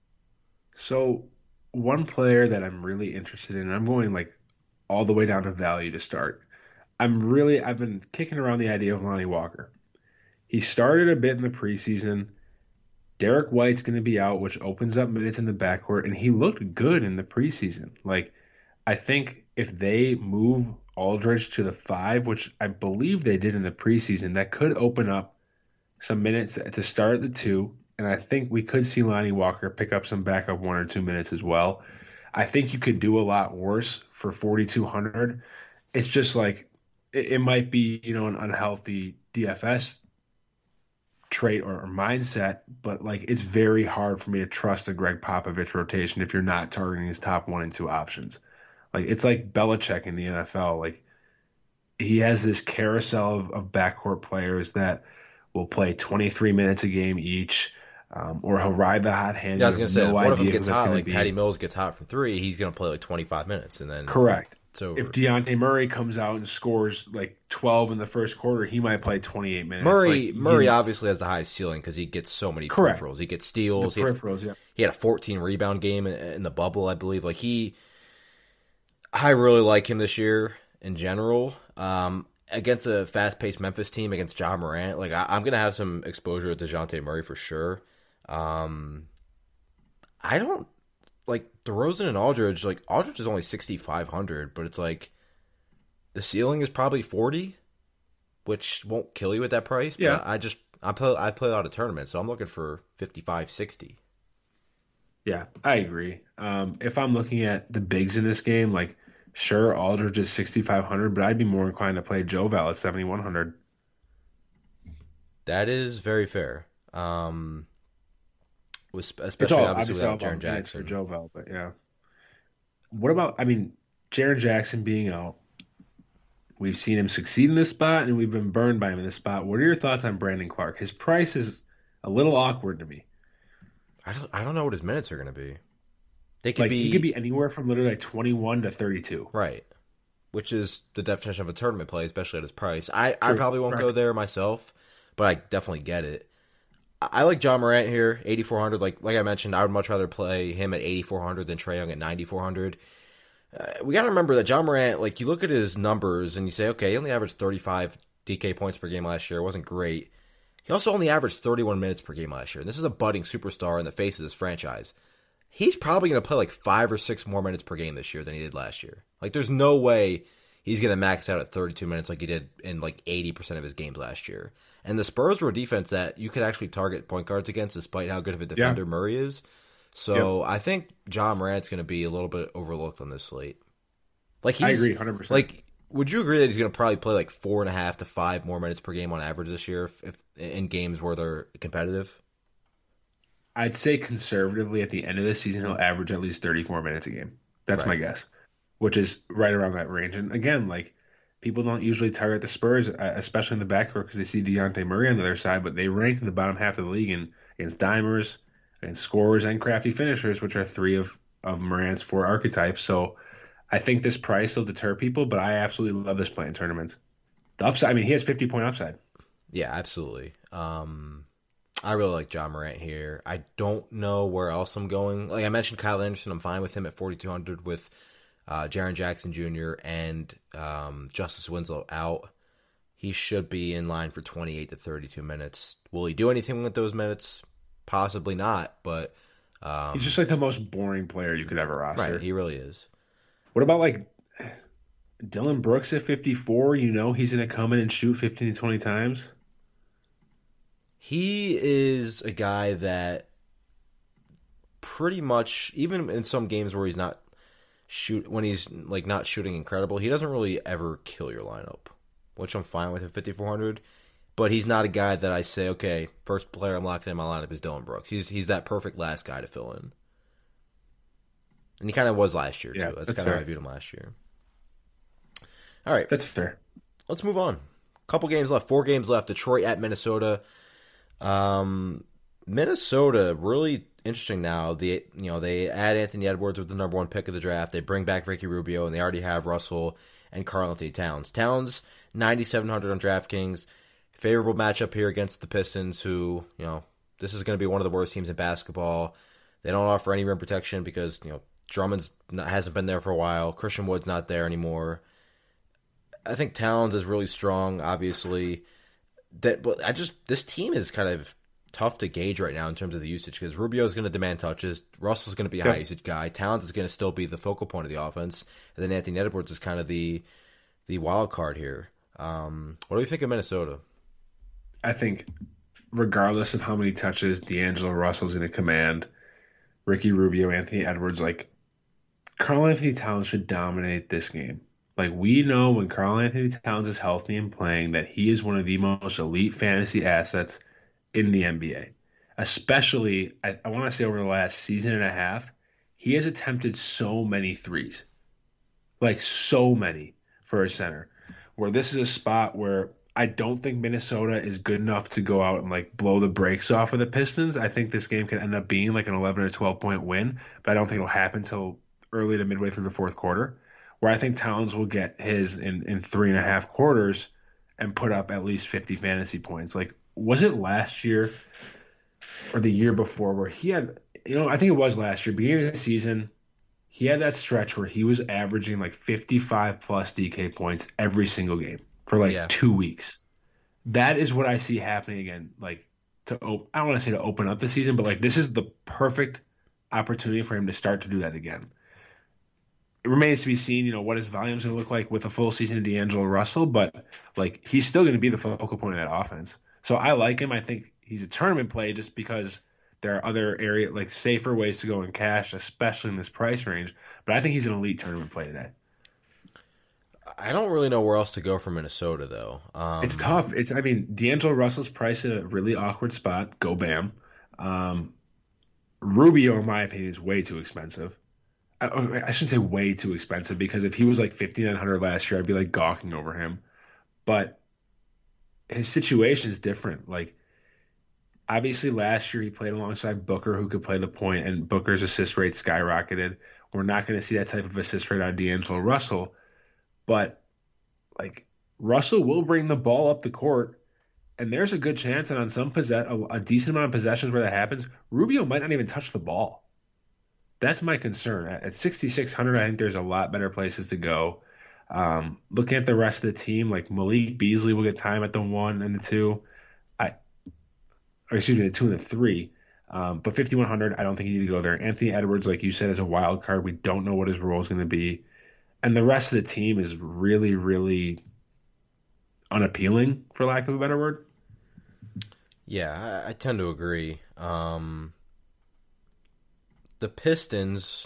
So one player that I'm really interested in, and I'm going like all the way down to value to start. I'm really I've been kicking around the idea of Lonnie Walker. He started a bit in the preseason. Derek White's going to be out, which opens up minutes in the backcourt, and he looked good in the preseason. Like I think if they move Aldridge to the five, which I believe they did in the preseason, that could open up some minutes to start at the two, and I think we could see Lonnie Walker pick up some backup one or two minutes as well. I think you could do a lot worse for forty-two hundred. It's just like it, it might be, you know, an unhealthy D F S trait or, or mindset, but like it's very hard for me to trust a Greg Popovich rotation if you're not targeting his top one and two options. Like it's like Belichick in the N F L. Like he has this carousel of, of backcourt players that will play twenty-three minutes a game each, um, or he'll ride the hot hand. Yeah, I was gonna say, no if one of them gets hot, like be. Patty Mills gets hot from three, he's gonna play like twenty-five minutes, and then correct. So if Dejounte Murray comes out and scores like twelve in the first quarter, he might play twenty-eight minutes. Murray like, Murray he, obviously has the highest ceiling because he gets so many correct. peripherals. He gets steals. The he peripherals, had, yeah. He had a fourteen rebound game in, in the bubble, I believe. Like he. I really like him this year in general. Um, against a fast-paced Memphis team, against Ja Morant, like I, I'm going to have some exposure to DeJounte Murray for sure. Um, I don't like DeRozan and Aldridge. Like Aldridge is only sixty-five hundred, but it's like the ceiling is probably forty, which won't kill you at that price. Yeah. But I just I play I play a lot of tournaments, so I'm looking for fifty-five, sixty. Yeah, I agree. Um, if I'm looking at the bigs in this game, like sure, Aldridge is sixty-five hundred, but I'd be more inclined to play Jovel at seventy-one hundred. That is very fair. Um, with, especially it's all, obviously without Jaren Jaren Jackson. For Jovel, but yeah. What about, I mean, Jaren Jackson being out? We've seen him succeed in this spot, and we've been burned by him in this spot. What are your thoughts on Brandon Clark? His price is a little awkward to me. I don't. I don't know what his minutes are going to be. They could like, be. He could be anywhere from literally like twenty-one to thirty-two. Right. Which is the definition of a tournament play, especially at his price. I, I True. probably won't Right. go there myself, but I definitely get it. I, I like Ja Morant here, eighty-four hundred. Like like I mentioned, I would much rather play him at eighty-four hundred than Trae Young at ninety-four hundred. Uh, we got to remember that Ja Morant, like you look at his numbers and you say, okay, he only averaged thirty-five D K points per game last year. It wasn't great. He also only averaged thirty-one minutes per game last year. And this is a budding superstar in the face of this franchise. He's probably going to play like five or six more minutes per game this year than he did last year. Like there's no way he's going to max out at thirty-two minutes like he did in like eighty percent of his games last year. And the Spurs were a defense that you could actually target point guards against despite how good of a defender Yeah. Murray is. So Yep. I think Ja Morant's going to be a little bit overlooked on this slate. Like he's, I agree, one hundred percent. Like, would you agree that he's going to probably play like four and a half to five more minutes per game on average this year if, if in games where they're competitive? I'd say conservatively at the end of the season, he'll average at least thirty-four minutes a game. That's Right. my guess, which is right around that range. And again, like people don't usually target the Spurs, uh, especially in the backcourt, because they see DeJounte Murray on the other side, but they rank in the bottom half of the league in, against dimers, against scorers, and crafty finishers, which are three of, of Morant's four archetypes. So I think this price will deter people, but I absolutely love this play in tournaments. The upside, I mean, he has fifty-point upside. Yeah, absolutely. Um, I really like Ja Morant here. I don't know where else I'm going. Like I mentioned, Kyle Anderson, I'm fine with him at forty-two hundred with uh, Jaren Jackson Junior and um, Justice Winslow out. He should be in line for twenty-eight to thirty-two minutes. Will he do anything with those minutes? Possibly not, but... Um, He's just like the most boring player you could ever roster. right, he really is. What about like Dylan Brooks at fifty-four? You know he's going to come in and shoot fifteen to twenty times. He is a guy that pretty much, even in some games where he's not shoot when he's like not shooting incredible, he doesn't really ever kill your lineup, which I'm fine with at fifty-four hundred. But he's not a guy that I say, okay, first player I'm locking in my lineup is Dylan Brooks. He's he's that perfect last guy to fill in. And he kind of was last year, too. Yeah, That's, that's kind of how fair. I viewed him last year. All right. That's fair. Let's move on. Couple games left. Four games left. Detroit at Minnesota. Um, Minnesota, really interesting now. The you know they add Anthony Edwards with the number one pick of the draft. They bring back Ricky Rubio, and they already have Russell and Karl-Anthony Towns. Towns, ninety-seven hundred on DraftKings. Favorable matchup here against the Pistons, who, you know, this is going to be one of the worst teams in basketball. They don't offer any rim protection because, you know, Drummond's not, hasn't been there for a while. Christian Wood's not there anymore. I think Towns is really strong, obviously. That, but I just this team is kind of tough to gauge right now in terms of the usage because Rubio is going to demand touches. Russell's going to be a Yeah. high usage guy. Towns is going to still be the focal point of the offense, and then Anthony Edwards is kind of the the wild card here. Um, what do you think of Minnesota? I think regardless of how many touches D'Angelo Russell's going to command, Ricky Rubio, Anthony Edwards, like Karl-Anthony Towns should dominate this game. Like we know when Karl-Anthony Towns is healthy and playing that he is one of the most elite fantasy assets in the N B A. Especially, I, I want to say over the last season and a half, he has attempted so many threes. Like so many for a center. Where this is a spot where I don't think Minnesota is good enough to go out and like blow the brakes off of the Pistons. I think this game can end up being like an eleven or twelve point win, but I don't think it'll happen until early to midway through the fourth quarter, where I think Towns will get his in, in three and a half quarters and put up at least fifty fantasy points. Like, was it last year or the year before where he had, you know, I think it was last year, beginning of the season, he had that stretch where he was averaging like fifty-five plus D K points every single game. for like Yeah. two weeks. That is what I see happening again. Like to op- I don't want to say to open up the season, but like this is the perfect opportunity for him to start to do that again. It remains to be seen, you know, what his volume is going to look like with a full season of D'Angelo Russell, but like he's still going to be the focal point of that offense. So I like him. I think he's a tournament play just because there are other area like safer ways to go in cash, especially in this price range. But I think he's an elite tournament play today. I don't really know where else to go for Minnesota, though. Um, It's tough. It's I mean, D'Angelo Russell's priced at a really awkward spot. Go Bam. Um, Rubio, in my opinion, is way too expensive. I, I shouldn't say way too expensive because if he was like fifty-nine hundred last year, I'd be like gawking over him. But his situation is different. Like, obviously, last year he played alongside Booker, who could play the point, and Booker's assist rate skyrocketed. We're not going to see that type of assist rate out of D'Angelo Russell. But, like, Russell will bring the ball up the court, and there's a good chance that on some possess- a, a decent amount of possessions where that happens, Rubio might not even touch the ball. That's my concern. At, at sixty-six hundred, I think there's a lot better places to go. Um, looking at the rest of the team, like Malik Beasley will get time at the one and the two. I, or excuse me, the two and the three. Um, but fifty-one hundred, I don't think you need to go there. Anthony Edwards, like you said, is a wild card. We don't know what his role is going to be. And the rest of the team is really, really unappealing, for lack of a better word. Yeah, I, I tend to agree. Um, the Pistons,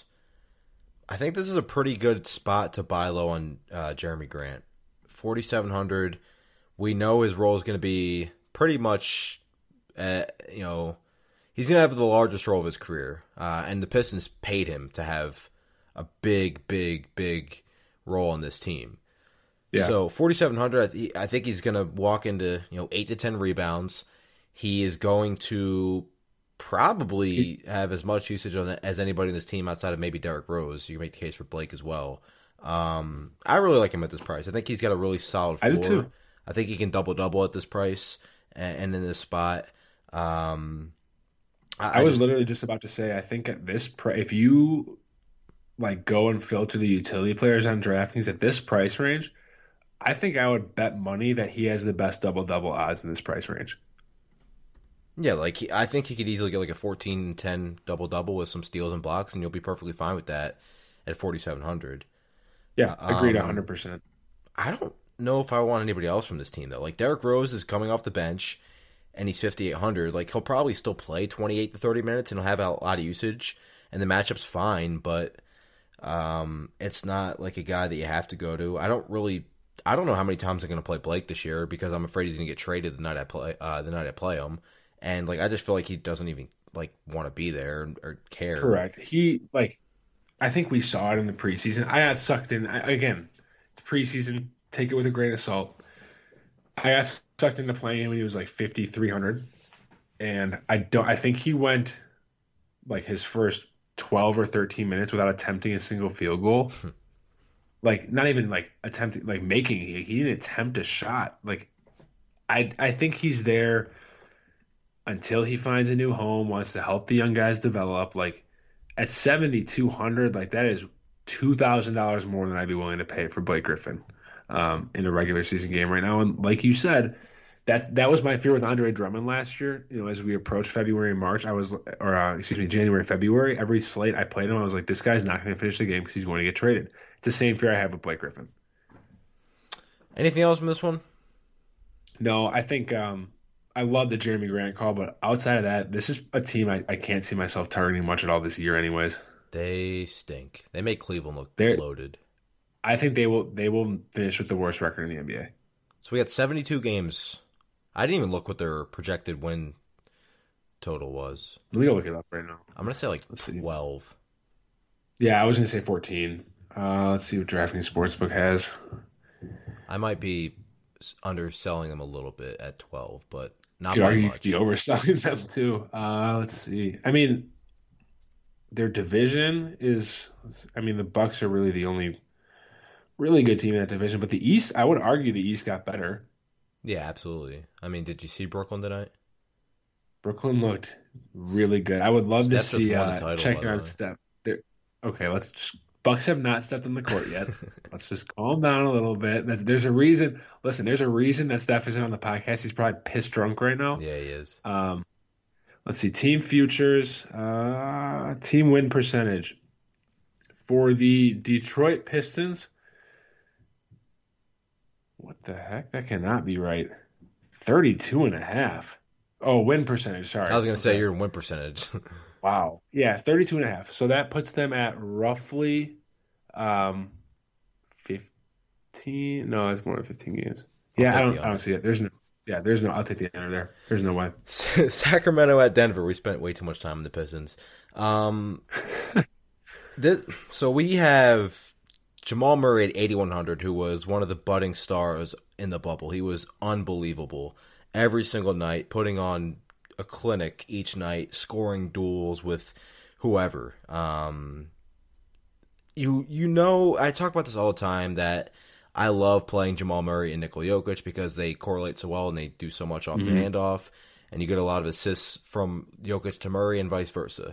I think this is a pretty good spot to buy low on uh, Jeremy Grant. forty-seven hundred. We know his role is going to be pretty much, uh, you know, he's going to have the largest role of his career. Uh, and the Pistons paid him to have a big, big, big role in this team. Yeah. So forty-seven hundred, I think he's going to walk into, you know, eight to ten rebounds. He is going to probably have as much usage on it as anybody in this team outside of maybe Derrick Rose. You can make the case for Blake as well. Um, I really like him at this price. I think he's got a really solid floor. I do too. I think he can double-double at this price and, and in this spot. Um, I, I, I was just, literally just about to say, I think at this price, if you like go and filter the utility players on DraftKings at this price range, I think I would bet money that he has the best double-double odds in this price range. Yeah, like he, I think he could easily get like a fourteen ten double-double with some steals and blocks, and you'll be perfectly fine with that at forty-seven hundred. Yeah, agreed Um, one hundred percent. I don't know if I want anybody else from this team, though. Like, Derrick Rose is coming off the bench, and he's fifty-eight hundred. Like, he'll probably still play twenty-eight to thirty minutes, and he'll have a lot of usage, and the matchup's fine, but um, it's not like a guy that you have to go to. I don't really... I don't know how many times I'm going to play Blake this year because I'm afraid he's going to get traded the night I play uh, the night I play him. And, like, I just feel like he doesn't even, like, want to be there or care. Correct. He, like, I think we saw it in the preseason. I got sucked in. I, again, it's preseason. Take it with a grain of salt. I got sucked into playing him when he was, like, fifty-three hundred. And I don't. I think he went, like, his first twelve or thirteen minutes without attempting a single field goal. Like, not even, like, attempting, like, making. He, he didn't attempt a shot. Like, I, I think he's there until he finds a new home, wants to help the young guys develop. Like, at seventy-two hundred, like, that is two thousand dollars more than I'd be willing to pay for Blake Griffin um, in a regular season game right now. And like you said, that that was my fear with Andre Drummond last year. You know, as we approached February and March, I was, or uh, excuse me, January, February, every slate I played him, I was like, this guy's not going to finish the game because he's going to get traded. It's the same fear I have with Blake Griffin. Anything else from this one? No, I think um, I love the Jeremy Grant call, but outside of that, this is a team I, I can't see myself targeting much at all this year anyways. They stink. They make Cleveland look They're, loaded. I think they will they will finish with the worst record in the N B A. So we got seventy-two games. I didn't even look what their projected win total was. Let me go look it up right now. I'm going to say like Let's see. twelve. Yeah, I was going to say fourteen. Uh, let's see what DraftKings Sportsbook has. I might be underselling them a little bit at twelve, but not You by could much. be overselling them too. Uh, let's see. I mean, their division is. I mean, the Bucks are really the only really good team in that division. But the East, I would argue, the East got better. Yeah, absolutely. I mean, did you see Brooklyn tonight? Brooklyn looked really good. I would love Steph to just see won the uh, title, check by the on way. Steph. There. Okay, let's just Bucks have not stepped on the court yet. Let's just calm down a little bit. That's, there's a reason. Listen, there's a reason that Steph isn't on the podcast. He's probably pissed drunk right now. Yeah, he is. Um, let's see. Team futures, uh, team win percentage for the Detroit Pistons. What the heck? That cannot be right. thirty-two and a half. Oh, win percentage. Sorry. I was going to okay. say your win percentage. Wow. Yeah, thirty-two and a half. So that puts them at roughly um, fifteen. No, it's more than fifteen games. Yeah, I don't, I don't see it. There's no. Yeah, there's no. I'll take the under there. There's no way. Sacramento at Denver. We spent way too much time on the Pistons. Um, this, so we have Jamal Murray at eighty-one hundred, who was one of the budding stars in the bubble. He was unbelievable every single night, putting on a clinic each night, scoring duels with whoever. Um, you you know, I talk about this all the time that I love playing Jamal Murray and Nikola Jokic because they correlate so well and they do so much off mm-hmm. the handoff, and you get a lot of assists from Jokic to Murray and vice versa.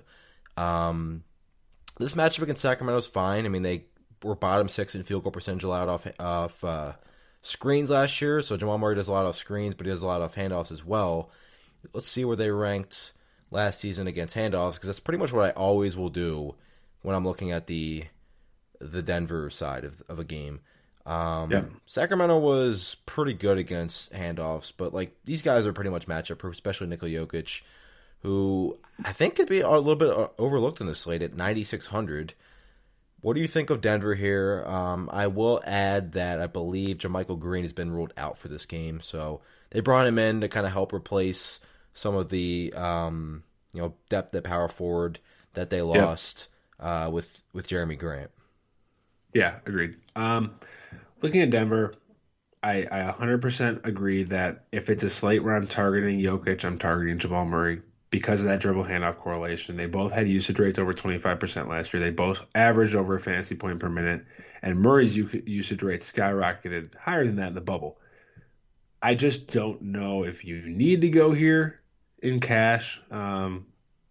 Um, this matchup against Sacramento is fine. I mean, they were bottom six in field goal percentage allowed off off uh, screens last year, so Jamal Murray does a lot of screens, but he does a lot of handoffs as well. Let's see where they ranked last season against handoffs, because that's pretty much what I always will do when I'm looking at the the Denver side of of a game. Um, yeah. Sacramento was pretty good against handoffs, but like these guys are pretty much matchup proof, especially Nikola Jokic, who I think could be a little bit overlooked in the slate at ninety-six hundred. What do you think of Denver here? Um, I will add that I believe JaMychal Green has been ruled out for this game, so they brought him in to kind of help replace some of the um, you know depth at power forward that they lost yeah. uh, with with Jeremy Grant. Yeah, agreed. Um, looking at Denver, I, I one hundred percent agree that if it's a slate where I'm targeting Jokic, I'm targeting Jamal Murray because of that dribble handoff correlation. They both had usage rates over twenty-five percent last year. They both averaged over a fantasy point per minute, and Murray's usage rate skyrocketed higher than that in the bubble. I just don't know if you need to go here in cash um,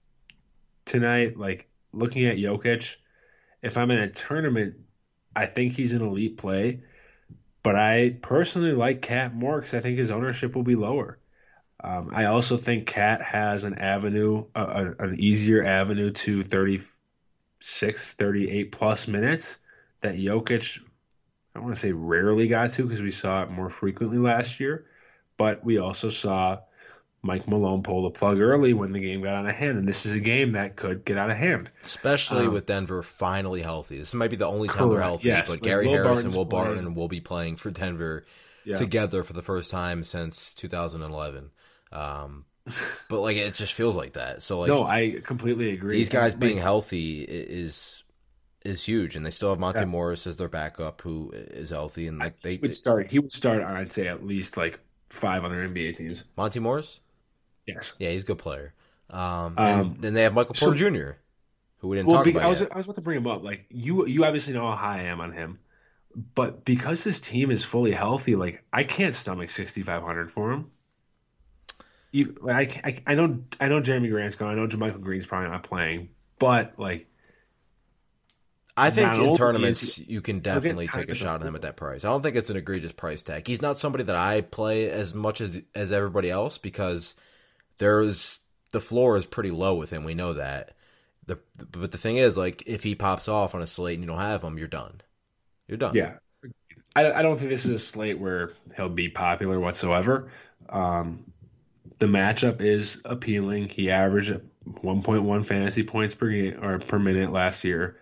tonight. Like, looking at Jokic, if I'm in a tournament, I think he's an elite play. But I personally like Cat more because I think his ownership will be lower. Um, I also think Cat has an avenue, uh, an easier avenue to thirty-six, thirty-eight plus minutes that Jokic, I don't want to say rarely got to because we saw it more frequently last year. But we also saw Mike Malone pull the plug early when the game got out of hand. And this is a game that could get out of hand. Especially um, with Denver finally healthy. This might be the only time correct. they're healthy. Yes. But like Gary Will Harris Barton's and Will playing. Barton will be playing for Denver yeah. together for the first time since two thousand eleven. Um, but like it just feels like that. So like, no, I completely agree. These guys and, being like, healthy is is huge, and they still have Monte yeah. Morris as their backup, who is healthy, and like they he would start. He would start on, I'd say, at least like five other N B A teams. Monte Morris. Yes. Yeah, he's a good player. Um, Um, and then they have Michael Porter so, Junior, who we didn't well, talk be, about I was, yet. I was about to bring him up. Like you, you obviously know how high I am on him, but because this team is fully healthy, like I can't stomach sixty-five hundred for him. You, like I, I, I know, I know Jeremy Grant's gone. I know JaMychal Green's probably not playing, but like, I think in tournaments he, you can definitely take a shot at him at that price. I don't think it's an egregious price tag. He's not somebody that I play as much as as everybody else because there's the floor is pretty low with him. We know that. The but the thing is, like, if he pops off on a slate and you don't have him, you're done. You're done. Yeah, I, I don't think this is a slate where he'll be popular whatsoever. Um, the matchup is appealing. He averaged one point one fantasy points per game or per minute last year.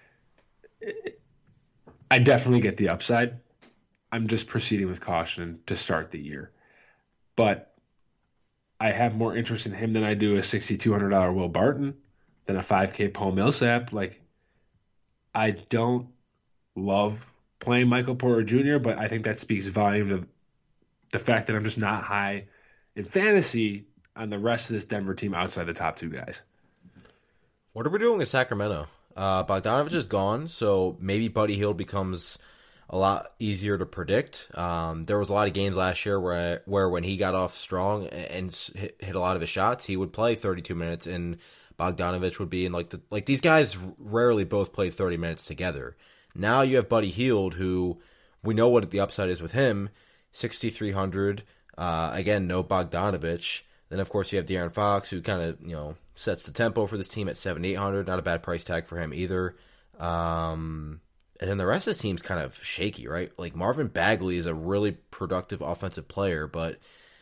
I definitely get the upside. I'm just proceeding with caution to start the year. But I have more interest in him than I do a six thousand two hundred dollars Will Barton, than a five K Paul Millsap. Like, I don't love playing Michael Porter Junior, but I think that speaks volume to the fact that I'm just not high in fantasy on the rest of this Denver team outside the top two guys. What are we doing with Sacramento? Uh, Bogdanovich is gone, so maybe Buddy Hield becomes a lot easier to predict. Um, there was a lot of games last year where where when he got off strong and hit, hit a lot of his shots, he would play thirty-two minutes, and Bogdanovich would be, and like the, like these guys rarely both played thirty minutes together. Now you have Buddy Hield, who we know what the upside is with him, sixty-three hundred. Uh, again, no Bogdanovich. Then of course you have De'Aaron Fox, who kind of you know sets the tempo for this team at seventy-eight hundred. Not a bad price tag for him either. Um, and then the rest of this team's kind of shaky, right? Like Marvin Bagley is a really productive offensive player, but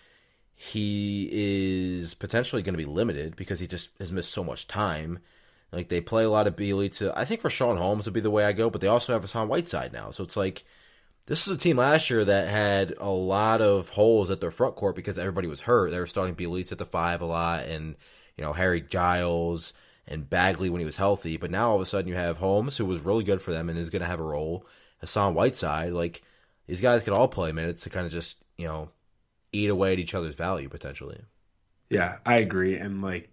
he is potentially going to be limited because he just has missed so much time. Like they play a lot of Bjelica. I think Rashawn Holmes would be the way I go, but they also have Hassan Whiteside now. So it's like this is a team last year that had a lot of holes at their front court because everybody was hurt. They were starting Bjelica at the five a lot, and you know Harry Giles and Bagley when he was healthy. But now all of a sudden you have Holmes, who was really good for them and is going to have a role. Hassan Whiteside, like these guys could all play minutes to kind of just you know eat away at each other's value potentially. Yeah, I agree, and like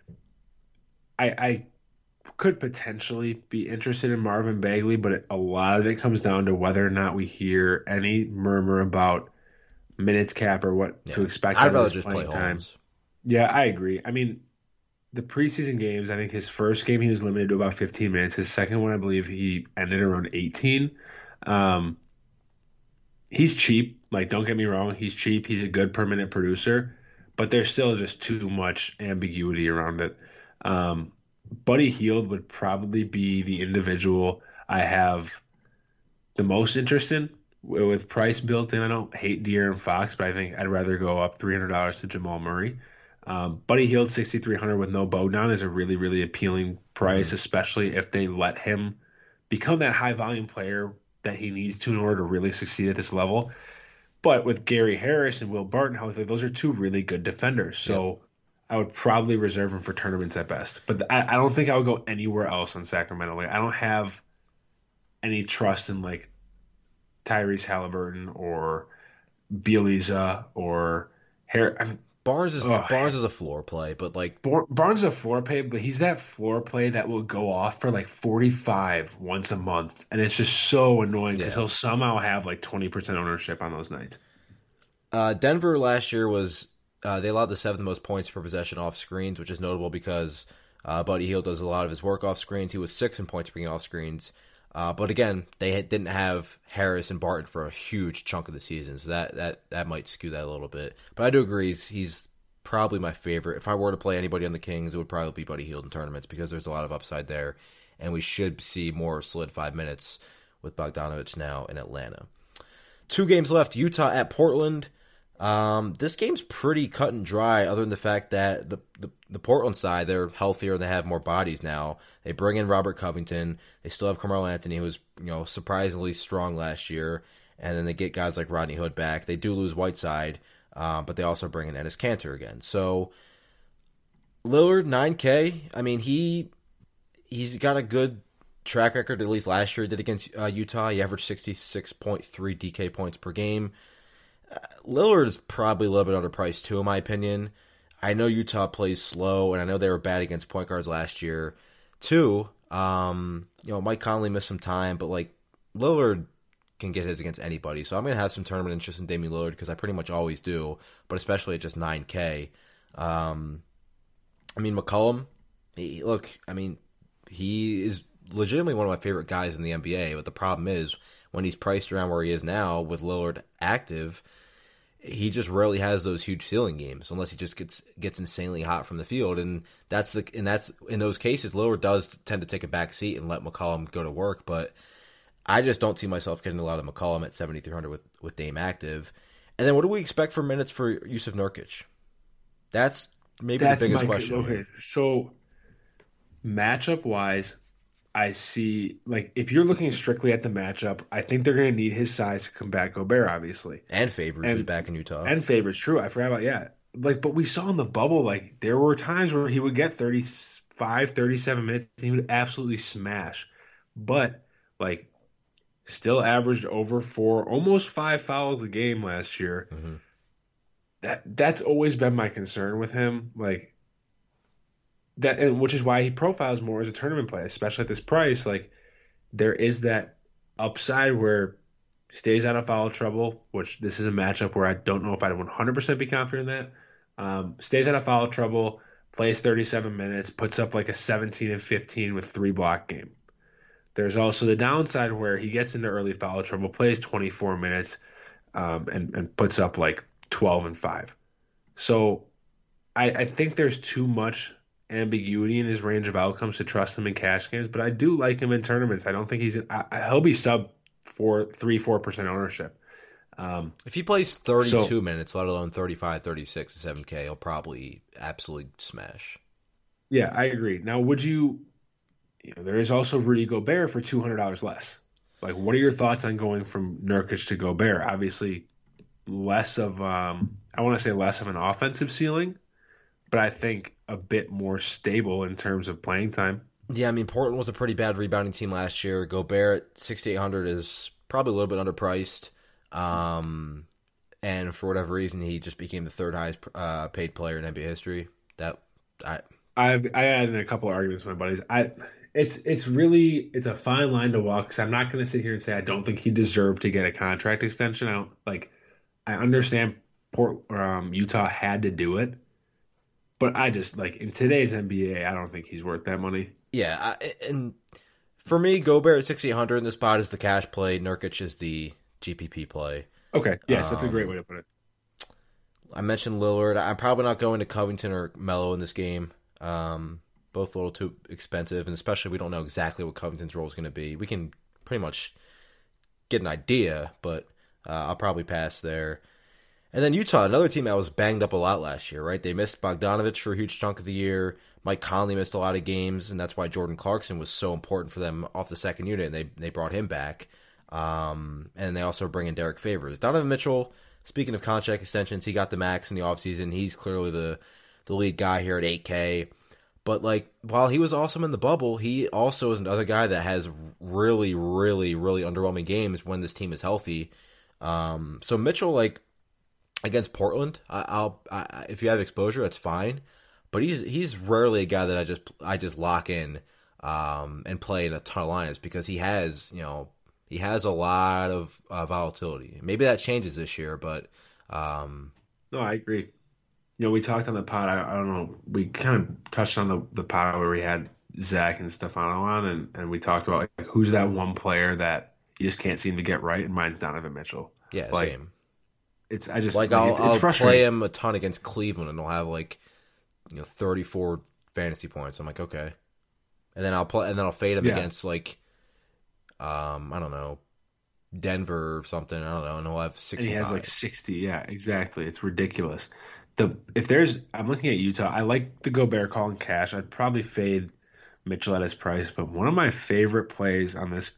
I I could potentially be interested in Marvin Bagley, but it, a lot of it comes down to whether or not we hear any murmur about minutes cap or what Yeah. to expect. I'd out of rather his just play playing time. Holmes. Yeah, I agree. I mean, the preseason games, I think his first game he was limited to about fifteen minutes. His second one, I believe he ended around eighteen. Um, he's cheap. Like, don't get me wrong. He's cheap. He's a good per minute producer, but there's still just too much ambiguity around it. Um, Buddy Hield would probably be the individual I have the most interest in with price built in. I don't hate De'Aaron Fox, but I think I'd rather go up three hundred dollars to Jamal Murray. Um, Buddy Hield, sixty-three hundred with no Bogdan is a really, really appealing price, mm-hmm. especially if they let him become that high-volume player that he needs to in order to really succeed at this level. But with Gary Harris and Will Barton, those are two really good defenders. So yep. I would probably reserve him for tournaments at best. But I, I don't think I would go anywhere else on Sacramento. Like I don't have any trust in like Tyrese Halliburton or Bjelica or Harris. I mean, Barnes is ugh. Barnes is a floor play, but like Bar- Barnes is a floor play, but he's that floor play that will go off for like forty-five once a month, and it's just so annoying because yeah. he'll somehow have like twenty percent ownership on those nights. Uh, Denver last year was uh, they allowed the seventh most points per possession off screens, which is notable because uh, Buddy Hield does a lot of his work off screens. He was sixth in points per game off screens. Uh, but again, they had, didn't have Harris and Barton for a huge chunk of the season, so that, that, that might skew that a little bit. But I do agree, he's, he's probably my favorite. If I were to play anybody on the Kings, it would probably be Buddy Hield in tournaments because there's a lot of upside there, and we should see more solidified minutes with Bogdanovich now in Atlanta. Two games left, Utah at Portland. Um, this game's pretty cut and dry, other than the fact that the, the the Portland side, they're healthier and they have more bodies now. They bring in Robert Covington. They still have Carmelo Anthony, who was you know surprisingly strong last year, and then they get guys like Rodney Hood back. They do lose Whiteside, um, but they also bring in Enes Kanter again. So Lillard, nine K. I mean, he he's got a good track record. At least last year, he did against uh, Utah. He averaged sixty-six point three D K points per game. Lillard is probably a little bit underpriced too, in my opinion. I know Utah plays slow, and I know they were bad against point guards last year too. Um, you know, Mike Conley missed some time, but like Lillard can get his against anybody. So I'm going to have some tournament interest in Damian Lillard because I pretty much always do, but especially at just nine K. Um, I mean, McCollum, he, look, I mean, he is legitimately one of my favorite guys in the N B A, but the problem is when he's priced around where he is now with Lillard active, he just rarely has those huge ceiling games unless he just gets gets insanely hot from the field, and that's the and that's in those cases Lillard does tend to take a back seat and let McCollum go to work. But I just don't see myself getting a lot of McCollum at seventy-three hundred with with Dame active. And then what do we expect for minutes for Jusuf Nurkic? That's maybe that's the biggest my, question. Okay, so matchup wise, I see, like, if you're looking strictly at the matchup, I think they're going to need his size to combat Gobert, obviously. And Favors, and, who's back in Utah. And Favors, true. I forgot about, yeah. Like, but we saw in the bubble, like, there were times where he would get thirty-five, thirty-seven minutes, and he would absolutely smash. But, like, still averaged over four, almost five fouls a game last year. Mm-hmm. That That's always been my concern with him. Like, That and which is why he profiles more as a tournament play, especially at this price. Like, there is that upside where he stays out of foul trouble, which this is a matchup where I don't know if I'd one hundred percent be confident in that. Um, stays out of foul trouble, plays thirty-seven minutes, puts up like a seventeen and fifteen with three block game. There's also the downside where he gets into early foul trouble, plays twenty-four minutes, um, and, and puts up like twelve and five. So I, I think there's too much ambiguity in his range of outcomes to trust him in cash games, but I do like him in tournaments. I don't think he's I, he'll be sub four, three, four percent ownership. Um, if he plays thirty-two so, minutes, let alone thirty-five, thirty-six, seven K, he'll probably absolutely smash. Yeah, I agree. Now, would you, you know, there is also Rudy Gobert for two hundred dollars less. Like, what are your thoughts on going from Nurkic to Gobert? Obviously, less of, um, I want to say less of an offensive ceiling, but I think a bit more stable in terms of playing time. Yeah, I mean, Portland was a pretty bad rebounding team last year. Gobert at sixty-eight hundred is probably a little bit underpriced. Um, and for whatever reason, he just became the third highest uh, paid player in N B A history. That I, I've I had in a couple of arguments with my buddies. I it's it's really it's a fine line to walk because I'm not going to sit here and say I don't think he deserved to get a contract extension. I don't like. I understand Port um, Utah had to do it, but I just like in today's N B A, I don't think he's worth that money. Yeah, I, and for me, Gobert at sixty-eight hundred in this spot is the cash play. Nurkic is the G P P play. Okay, yes, that's um, a great way to put it. I mentioned Lillard. I'm probably not going to Covington or Melo in this game. Um, both a little too expensive, and especially we don't know exactly what Covington's role is going to be. We can pretty much get an idea, but uh, I'll probably pass there. And then Utah, another team that was banged up a lot last year, right? They missed Bogdanovich for a huge chunk of the year. Mike Conley missed a lot of games, and that's why Jordan Clarkson was so important for them off the second unit, and they they brought him back. Um, and they also bring in Derek Favors. Donovan Mitchell, speaking of contract extensions, he got the max in the offseason. He's clearly the, the lead guy here at eight K. But, like, while he was awesome in the bubble, he also is another guy that has really, really, really underwhelming games when this team is healthy. Um, so Mitchell, like, against Portland, I, I'll I, if you have exposure, that's fine. But he's he's rarely a guy that I just I just lock in um, and play in a ton of lineups because he has, you know, he has a lot of uh, volatility. Maybe that changes this year, but um, no, I agree. You know, we talked on the pod. I, I don't know. We kind of touched on the the pod where we had Zach and Stefano on, and, and we talked about like who's that one player that you just can't seem to get right, and mine's Donovan Mitchell. Yeah, like, same. It's I just like, like, I'll, it's, I'll it's play him a ton against Cleveland, and he'll have like you know thirty-four fantasy points. I'm like, okay, and then I'll play, and then I'll fade him yeah. against like. Um, I don't know, Denver or something. I don't know, and he'll have sixty-five. And he has like sixty. Yeah, exactly. It's ridiculous. The if there's, I'm looking at Utah. I like the Gobert call in cash. I'd probably fade Mitchell at his price, but one of my favorite plays on this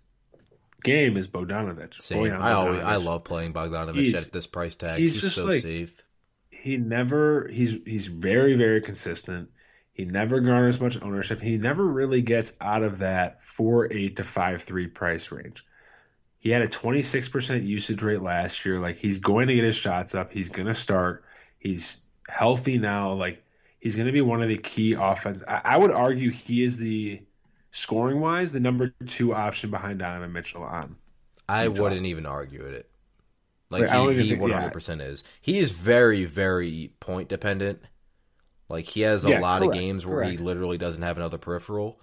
game is Bogdanovich. Same. Bojan I always Bogdanovich. I love playing Bogdanovich He's- at this price tag. he's He's, just so like- safe. He never. He's he's very very consistent. He never garners much ownership. He never really gets out of that four eight to five three price range. He had a twenty-six percent usage rate last year. Like, he's going to get his shots up. He's going to start. He's healthy now. Like, he's going to be one of the key offense. I, I would argue he is the, scoring-wise, the number two option behind Donovan Mitchell on. I Utah. wouldn't even argue it. Like, Like, I don't he, even he think- one yeah. hundred percent is. He is very, very point dependent. Like, he has a Yeah, lot correct, of games where he correct. literally doesn't have another peripheral,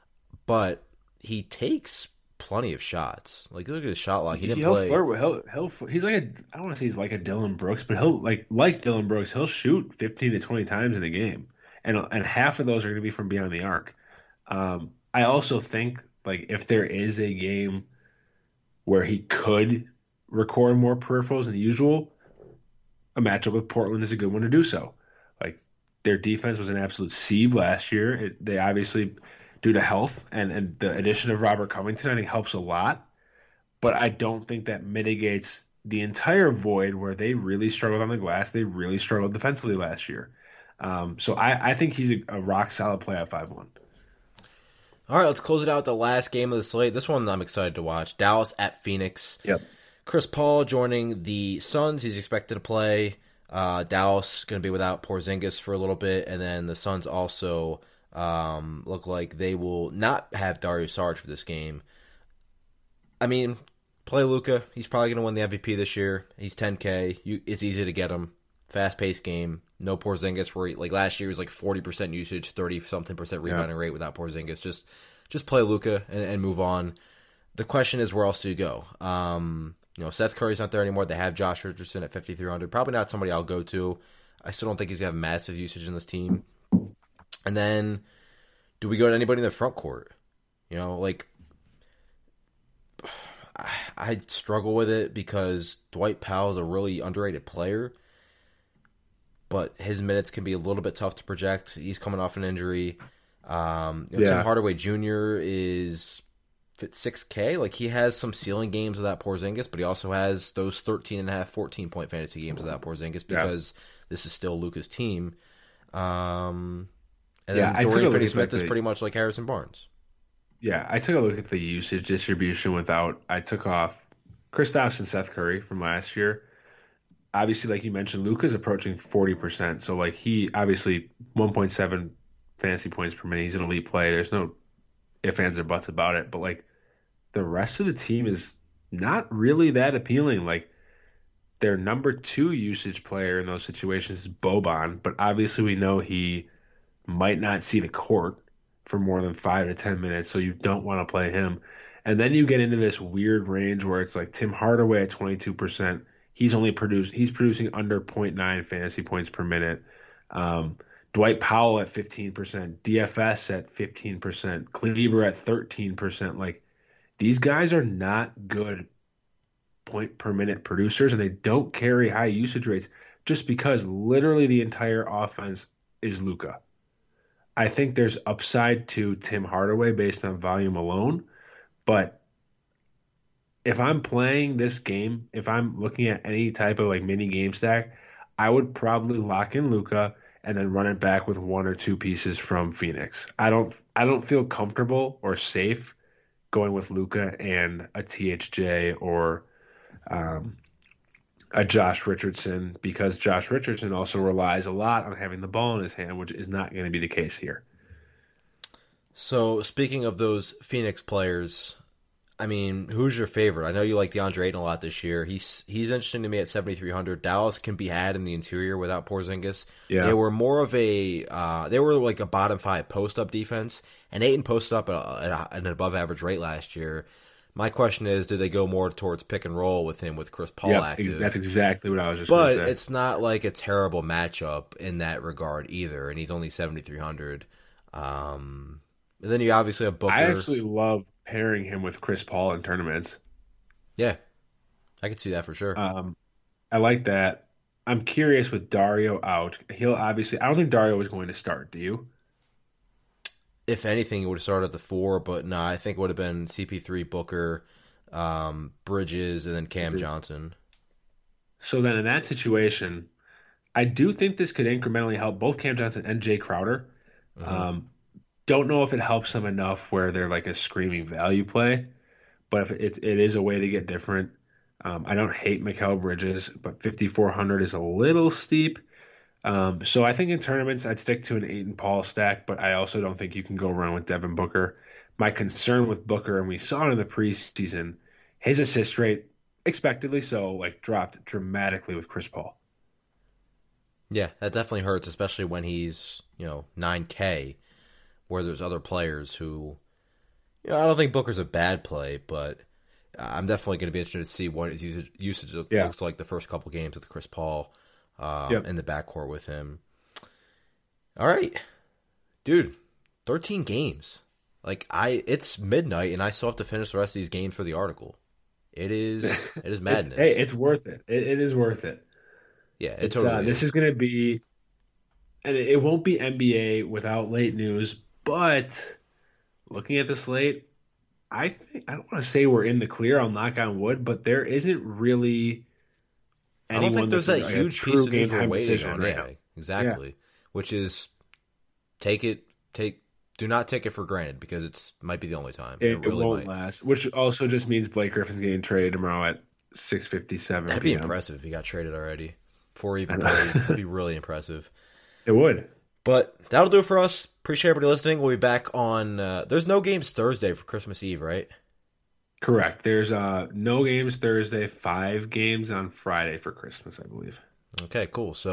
but he takes plenty of shots. Like, look at his shot log. He didn't he'll play. flirt with he'll he'll fl- he's like a I don't want to say he's like a Dylan Brooks, but he'll like like Dylan Brooks, he'll shoot fifteen to twenty times in a game, and and half of those are going to be from beyond the arc. Um, I also think like if there is a game where he could record more peripherals than usual, a matchup with Portland is a good one to do so. Like, their defense was an absolute sieve last year. It, they obviously, due to health and, and the addition of Robert Covington, I think helps a lot. But I don't think that mitigates the entire void where they really struggled on the glass. They really struggled defensively last year. Um, so I, I think he's a, a rock-solid play at five one. All right, let's close it out with the last game of the slate. This one I'm excited to watch. Dallas at Phoenix. Yep. Chris Paul joining the Suns. He's expected to play. Uh, Dallas going to be without Porzingis for a little bit, and then the Suns also um, look like they will not have Dario Saric for this game. I mean, play Luka. He's probably going to win the M V P this year. He's ten K. You, it's easy to get him. Fast-paced game. no Porzingis. Where he, like last year, he was like forty percent usage, thirty something percent rebounding yeah. rate without Porzingis. Just just play Luka and, and move on. The question is, where else do you go? Um, you know, Seth Curry's not there anymore. They have Josh Richardson at fifty-three hundred. Probably not somebody I'll go to. I still don't think he's gonna have massive usage in this team. And then, do we go to anybody in the front court? You know, like. I struggle with it because Dwight Powell is a really underrated player, but his minutes can be a little bit tough to project. He's coming off an injury. Um, you know, yeah. Tim Hardaway Junior is six K. Like, he has some ceiling games without Porzingis, but he also has those thirteen and a half, fourteen point fantasy games without Porzingis because yeah. this is still Luka's team. Um, and yeah, then Dorian Finney-Smith is pretty much like Harrison Barnes. Yeah, I took a look at the usage distribution without. I took off Kristaps and Seth Curry from last year. Obviously, like you mentioned, Luka's approaching forty percent. So, like, he obviously one point seven fantasy points per minute. He's an elite play. There's no ifs, ands, or buts about it. But, like, the rest of the team is not really that appealing. Like, their number two usage player in those situations is Boban. But obviously, we know he might not see the court for more than five to ten minutes, so you don't want to play him. And then you get into this weird range where it's like Tim Hardaway at twenty-two percent. He's only produced he's producing under zero point nine fantasy points per minute. Um, Dwight Powell at fifteen percent, D F S at fifteen percent, Kleber at thirteen percent. Like, these guys are not good point per minute producers, and they don't carry high usage rates just because literally the entire offense is Luka. I think there's upside to Tim Hardaway based on volume alone, but if I'm playing this game, if I'm looking at any type of like mini game stack, I would probably lock in Luka and then run it back with one or two pieces from Phoenix. I don't I don't feel comfortable or safe going with Luka and a T H J or um, a Josh Richardson, because Josh Richardson also relies a lot on having the ball in his hand, which is not going to be the case here. So, speaking of those Phoenix players, I mean, who's your favorite? I know you like DeAndre Ayton a lot this year. He's he's interesting to me at seventy-three hundred. Dallas can be had in the interior without Porzingis. Yeah. They were more of a uh, they were like a bottom five post up defense, and Ayton posted up at, at an above average rate last year. My question is, did they go more towards pick and roll with him with Chris Paul yep, active? That's exactly what I was just But gonna say. It's not like a terrible matchup in that regard either, and he's only seventy-three hundred. Um, and then you obviously have Booker. I actually love pairing him with Chris Paul in tournaments. Yeah, I could see that for sure. Um, I like that. I'm curious with Dario out. He'll obviously – I don't think Dario was going to start. Do you? If anything, he would have started at the four, but no, nah, I think it would have been C P three, Booker, um, Bridges, and then Cam Johnson. So then in that situation, I do think this could incrementally help both Cam Johnson and Jay Crowder. Mm-hmm. Um, don't know if it helps them enough where they're like a screaming value play, but if it, it is a way to get different. Um, I don't hate Mikal Bridges, but fifty-four hundred is a little steep. Um, so I think in tournaments I'd stick to an Ayton Paul stack, but I also don't think you can go around with Devin Booker. My concern with Booker, and we saw it in the preseason, his assist rate, expectedly so, like dropped dramatically with Chris Paul. Yeah, that definitely hurts, especially when he's, you know, nine K, where there's other players who, you know, I don't think Booker's a bad play, but I'm definitely going to be interested to see what his usage, usage yeah. looks like the first couple games with Chris Paul. Um, yep. In the backcourt with him. All right, dude, thirteen games. Like I, it's midnight, and I still have to finish the rest of these games for the article. It is, it is madness. it's, hey, it's worth it. It, it is worth it. Yeah, it it's, totally. Uh, is. This is going to be, and it won't be N B A without late news. But looking at the slate, I think I don't want to say we're in the clear. I'll knock on wood, but there isn't really. I don't think there's that like huge piece of news we're waiting on. Right yeah, exactly. Yeah. Which is take it, take, do not take it for granted because it's might be the only time. It, it, really it won't might. last. Which also just means Blake Griffin's getting traded tomorrow at six fifty-seven. That'd be impressive if he got traded already. Before he even played, that'd be really impressive. It would. But that'll do it for us. Appreciate everybody listening. We'll be back on. Uh, there's no games Thursday for Christmas Eve, right? Correct. There's uh, no games Thursday, five games on Friday for Christmas, I believe. Okay, cool. So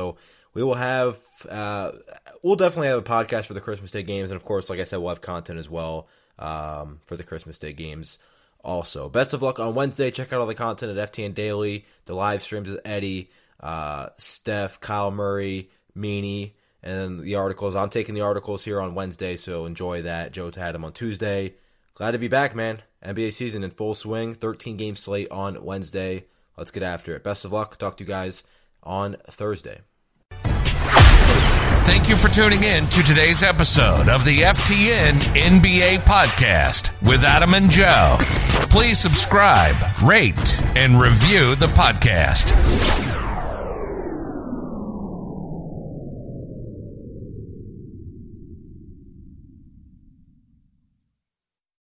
we will have, uh, we'll definitely have a podcast for the Christmas Day games. And of course, like I said, we'll have content as well um, for the Christmas Day games also. Best of luck on Wednesday. Check out all the content at F T N Daily, the live streams with Eddie, uh, Steph, Kyle Murray, Meanie, and the articles. I'm taking the articles here on Wednesday, so enjoy that. Joe had them on Tuesday. Glad to be back, man. N B A season in full swing. thirteen game slate on Wednesday. Let's get after it. Best of luck. Talk to you guys on Thursday. Thank you for tuning in to today's episode of the F T N N B A Podcast with Adam and Joe. Please subscribe, rate, and review the podcast.